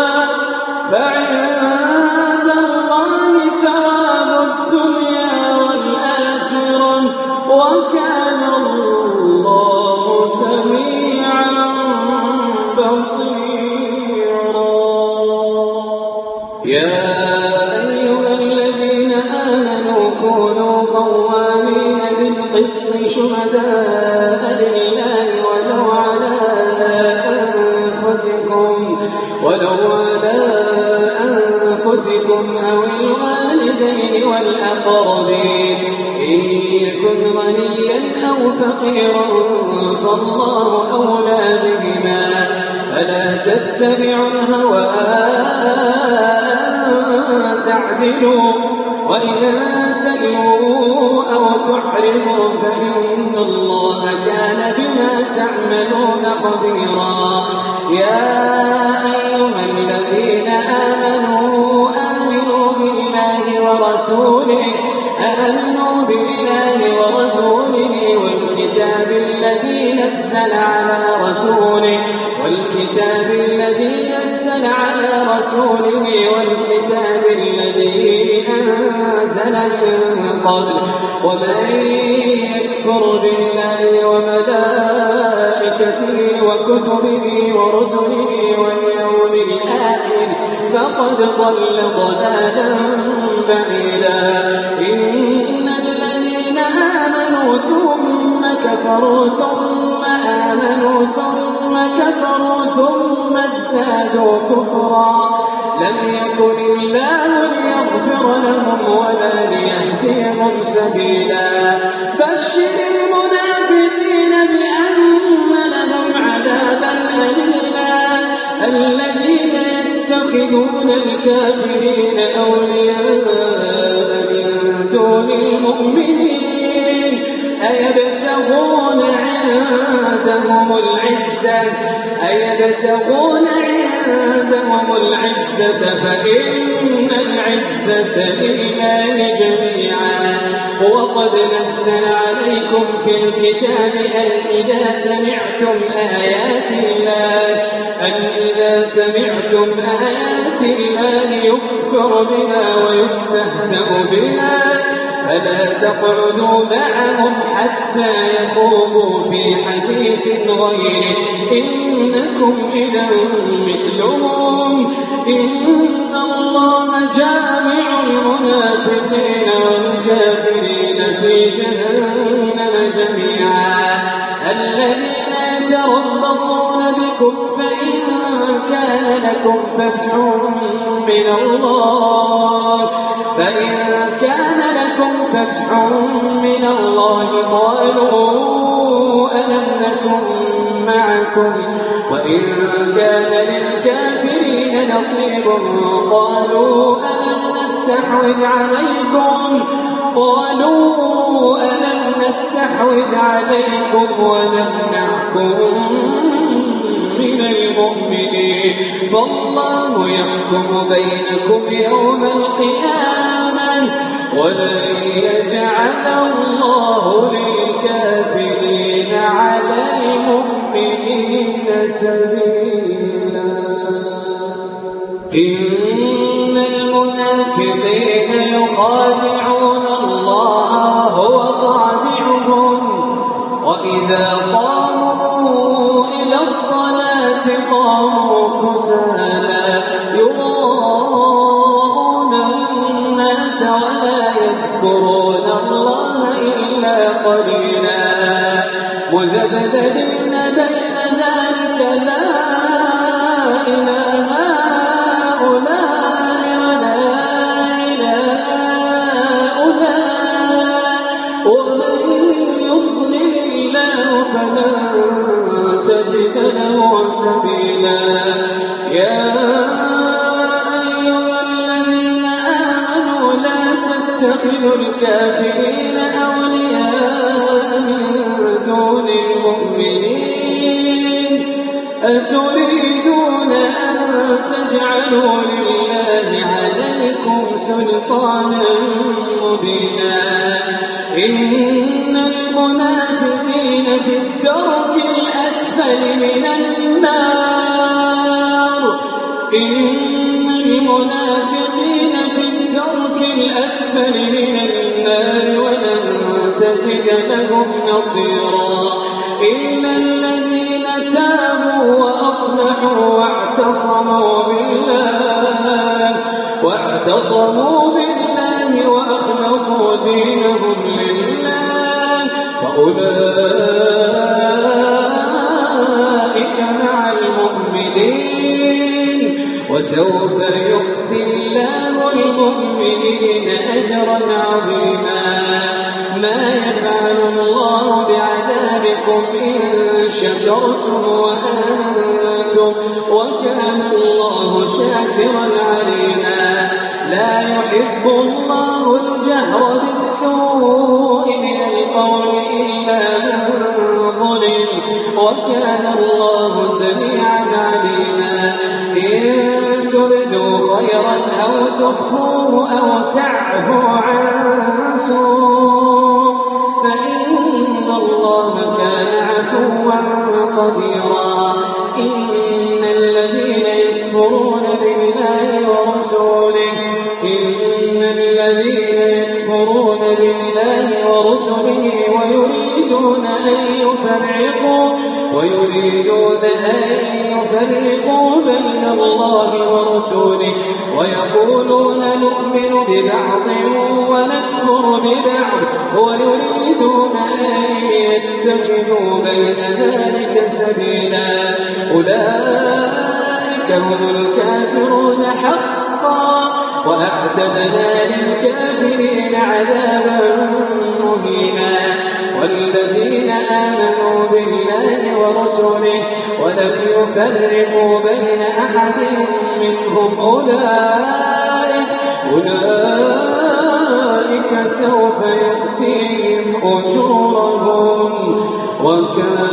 فعند الله ثواب الدنيا والآخرة وكان الله سميعا بصيرا. يا أيها الذين آمنوا كونوا قوامين بالقسط شهداء لله ولو على أنفسكم أو الوالدين والأقربين إن يكن غنيا أو فقيرا فالله أولى بهما فلا تتبعوا الهوى أن تعدلوا وإن تلووا أو تحرموا فإن الله كان بما تعملون خبيرا. يا أيها الذين آمنوا آمنوا بالله ورسوله والكتاب الذي نزل على رسوله والكتاب الذي أنزل من قبل ومن يكفر بالله وملائكته وكتبه ورسله واليوم الآخر فقد ضل ضلالا بعيدا. إن الذين آمنوا ثم كفروا ثم آمنوا ثم كفروا ثم ازدادوا كفرا لم يكن الله ليغفر لهم ولا ليهديهم سبيلا. بشر المنافقين بأن لهم عذابا أليما. الذين يتخذون الكافرين أولياء من دون المؤمنين أيبتغون عندهم عندهم العزة أيبتغون عندهم العزة فإن العزة لله جميعا. وقد نزل عليكم في الكتاب أن إذا سمعتم آيات الله يكفر بها ويستهزأ بها فلا تقعدوا معهم حتى يخوضوا في حديث غيره إنكم إذا مثلهم إن الله جامع المنافقين والكافرين في جهنم جميعا. الذين يتربصون بكم فإن كان لكم فتح من الله قالوا ألم نكن معكم وإن كان للكافرين نصيب قالوا ألم نستحوذ عليكم ونمنعكم من المؤمنين فالله يحكم بينكم يوم القيامة ولن يجعل الله للكافرين على المؤمنين سبيلا. إن المنافقين يخادعون الله وهو خادعهم وإذا قاموا إلى الصلاة قاموا كسالى يراءون الناس ولا يذكرون الله إلا قليلا مذبذبين بين ذلك لا إله هؤلاء ولا إله هؤلاء ومن يضلل الله فلن تجد له سبيلا. يا أيها الذين آمنوا لا تتخذوا الكافرين أولياء من دون المؤمنين أتريدون أن تجعلوا لله عليكم سلطانا مبينا. إن المنافقين في الدرك الأسفل من النار ولن تجد لهم نصيرا إلا الذين تابوا وأصلحوا واعتصموا بالله وأخلصوا دينهم لله فأولئك مع المؤمنين وسوف يؤتي الله المؤمنين أجرا عظيما. ما يفعل الله بعذابكم إن شكرتم وآمنتم وكان الله شاكرا عليما. لا يحب الله الجهر بالسوء من القول إلا من ظلم وكان الله سميعا عليما. إن تبدوا خيرا أو تخفوه أو تعفو عن سوء فإن الله كان عفوا قديرا. إن الذين يكفرون بالله ورسله ويريدون أن يفرقوا بين الله ورسوله ويقولون نؤمن ببعض ونكفر ببعض ويريدون أن يتخذوا بين ذلك سبيلا. أولئك هم الكافرون حقا وأعتدنا للكافرين عذابا مهينا. والذين آمنوا بالله ورسله ولم يفرقوا بين أحد منهم أولئك سوف يؤتيهم أجورهم وكان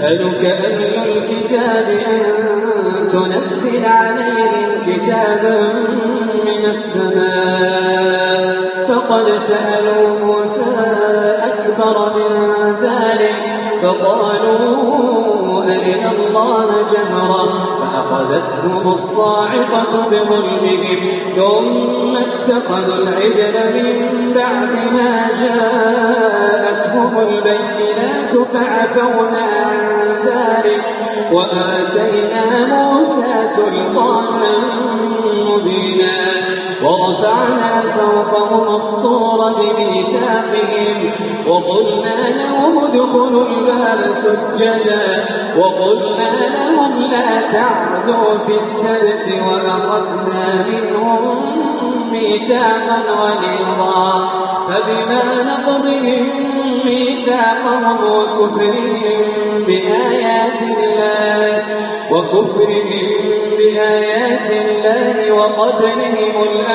يسألك أهل الكتاب أن تنزل عليهم كتابا من السماء فقد سألوا موسى أكبر من ذلك فقالوا أرنا الله جهرا فأخذتهم الصاعقة بظلمهم ثم اتخذوا العجل من بعد ما جاءتهم البينات فعفونا عن ذلك وآتينا موسى سلطانا مبينا ورفعنا فوقهم الطور بميثاقهم وقلنا لهم ادخلوا الباب سجدا وقلنا لهم لا تعدوا في السبت وأخذنا منهم ميثاقا غليظا فبما نقضهم ميثاقهم وكفرهم بآيات الله وقتلهم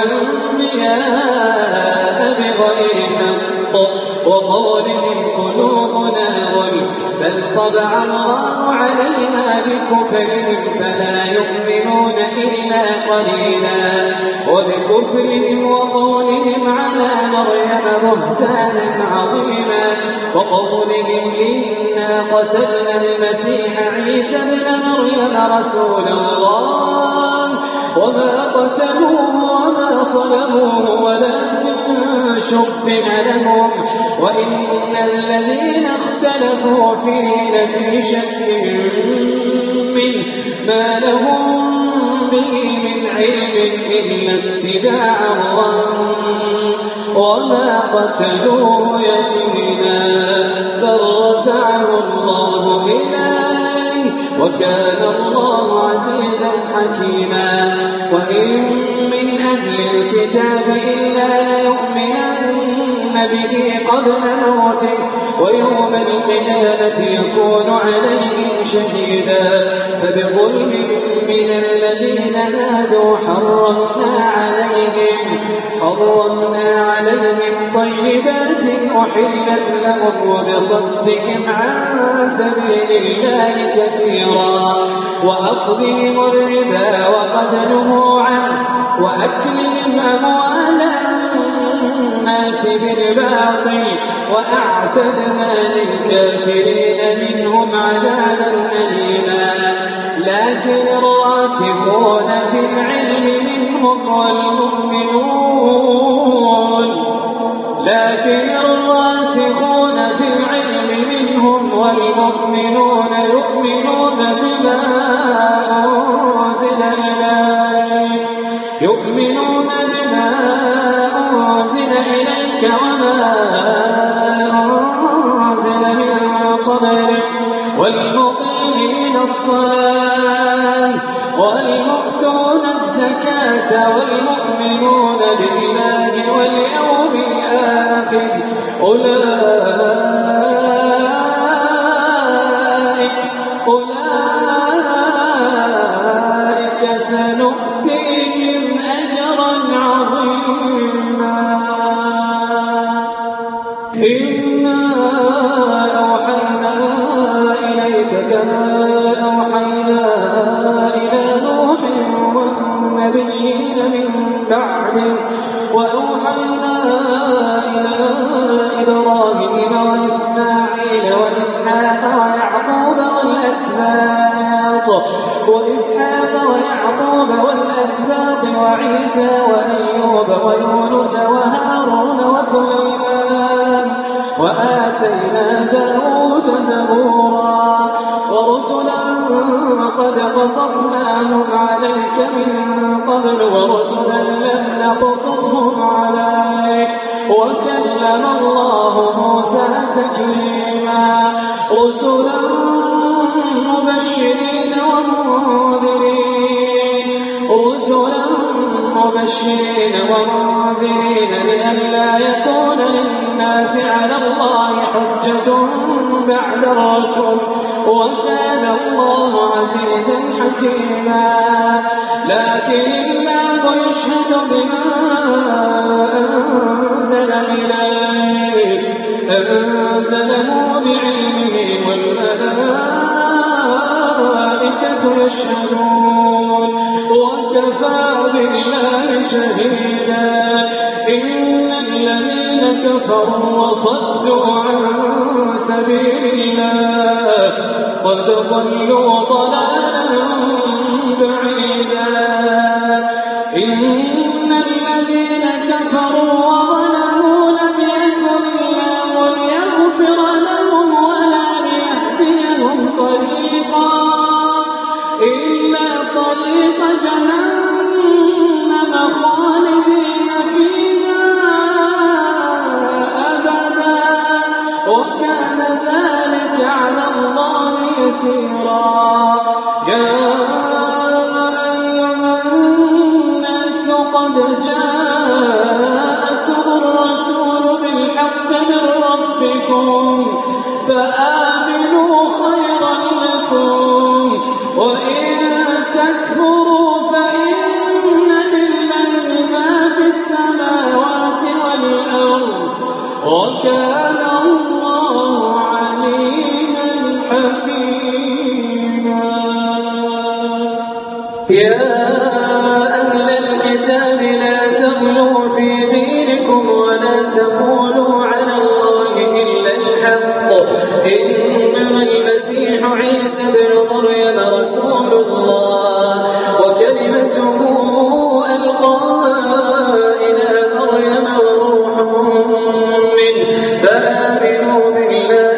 الأنبياء بغير حق وقولهم قلوبنا غلف بل طبع الله عليها بكفرهم فلا يؤمنون إلا قليلا وبكفرهم وقولهم على مريم بهتانا عظيما وقولهم إنا قتلنا المسيح عيسى ابن مريم رسول الله وما قتلوه وما صلبوه ولكن شبه لهم وإن الذين اختلفوا فيه لفي شك منه ما لهم به من علم إلا اتباع الظن وما قتلوه يقينا بل رفعه الله إليه وكان الله عزيزا حكيما وإن من أهل الكتاب إلا ليؤمنن به قبل موته ويوم القيامة يكون عليهم شهيدا فبظلم من الذين هادوا حرمنا عليهم طيبات أحلت لهم وبصدهم عن سبيل الله كثيرا وأخذهم الربا وقد نهوا عنه وأكلهم أموال الناس بالباطل وأعتدنا للكافرين منهم عذابا أليما لكن الراسخون في العلم منهم والمؤمنون يؤمنون بما أنزل إليك وما أنزل من قبلك والمقيمين الصلاة والمؤتون الزكاة والمؤمنون بالله واليوم الآخر أولئك سنؤتيهم أجرا عظيما إنا أوحينا إليك كما أوحينا إلى نوح والنبيين من بعده وأوحينا إلى إبراهيم وإسماعيل وإسحاق والأسباط وعيسى وأيوب ويونس وهارون وسليمان وآتينا داود زبورا ورسلا قد قصصناهم عليك من قبل ورسلا لم نقصصهم عليك وكلم الله موسى تكليما رسلا مبشرين ومنذرين لئلا يكون للناس على الله حجة بعد الرسل وكان الله عزيزا حكيما لكن الله يشهد بما أنزل إليك أنزله بعلمه والملائكة والملائكة يشهدون وكفى بالله شهيدا إن الذين كفروا وصدوا عن سبيل الله قد ضلوا ضلالا بعيدا إن الذين كفروا وظلموا لم يكن الله ليغفر لهم ولا ليهديهم طريقا إلا طريق جهنم خالدين فيها أبدا وكان ذلك على الله يسيرا يا أيها الناس قد جاءكم الرسول بالحق من ربكم فآمنوا خيرا لكم وإن تكفروا فإن لله ما في السماوات والأرض وكان الله عليما حكيما يا أهل الكتاب لا تغلوا في دينكم ولا تقولوا على الله إلا الحق إنما المسيح عيسى بن مريم رسول الله وكلمته ألقاها إلى مريم وروح منه فآمنوا بالله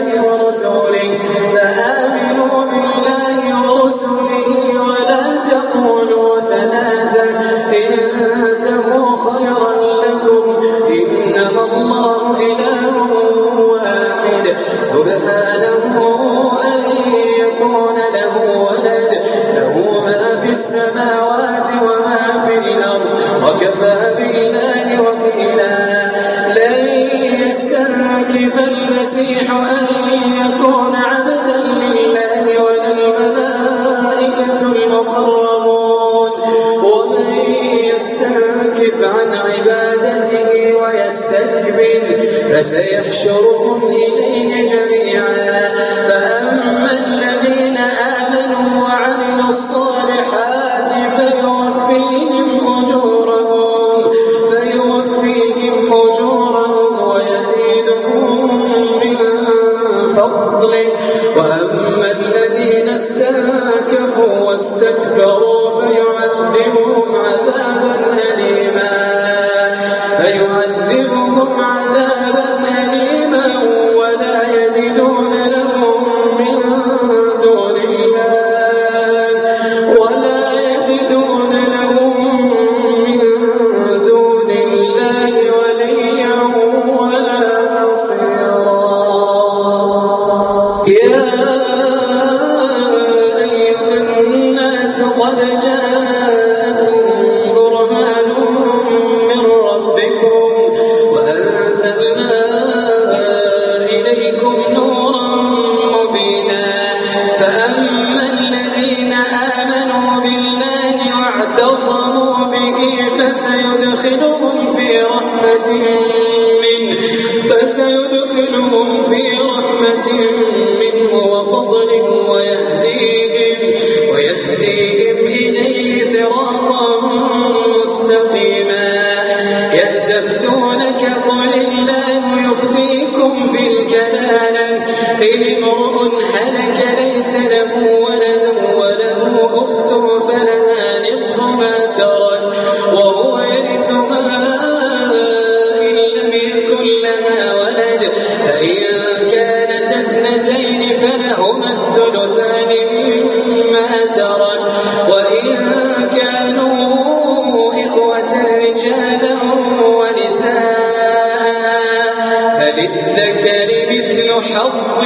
ورسله ولا تقولوا ثلاثة انتهوا خيرا لكم إنما الله إله واحد سبحانه أن يكون له ولد له ما في السماوات وما في الأرض وكفى بالله وكيلا لن يستنكف المسيح أن يكون عبدا لله ولا الملائكة المقربون ومن يستنكف عن عبادته ويستكبر فسيحشرهم إليه جميعا فأما الذين آمنوا وعملوا الصالحات فيوفيهم أجورهم ويزيدهم من فضله وأما الذين استنكفوا واستكبروا فيعذبهم عذابا أليما ولا يجدون لهم من دون الله وليا ولا نصيرا يا أيها الناس قد جاءكم برهان من ربكم وأنزلنا إليكم نورا مبينا فأما الذين آمنوا بالله واعتصموا به فسيدخلهم في رحمة منه وفضل ويهديهم إليه صراطا مستقيما يستفتونك قل الله يفتيكم في الكلالة إن امرؤ هلك ليس له ولد وله أخت فلها نصف ما ترك وهو يرثها إن لم يكن لها ولد فإن كانت اثنتين فلهما الثلثان مما ترك وإن كانوا إخوة رجالا ونساء فللذكر مثل حظ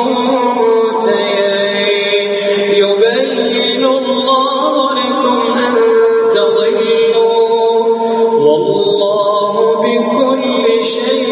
الأنثيين يبين الله لكم أن تضلوا والله بكل شيء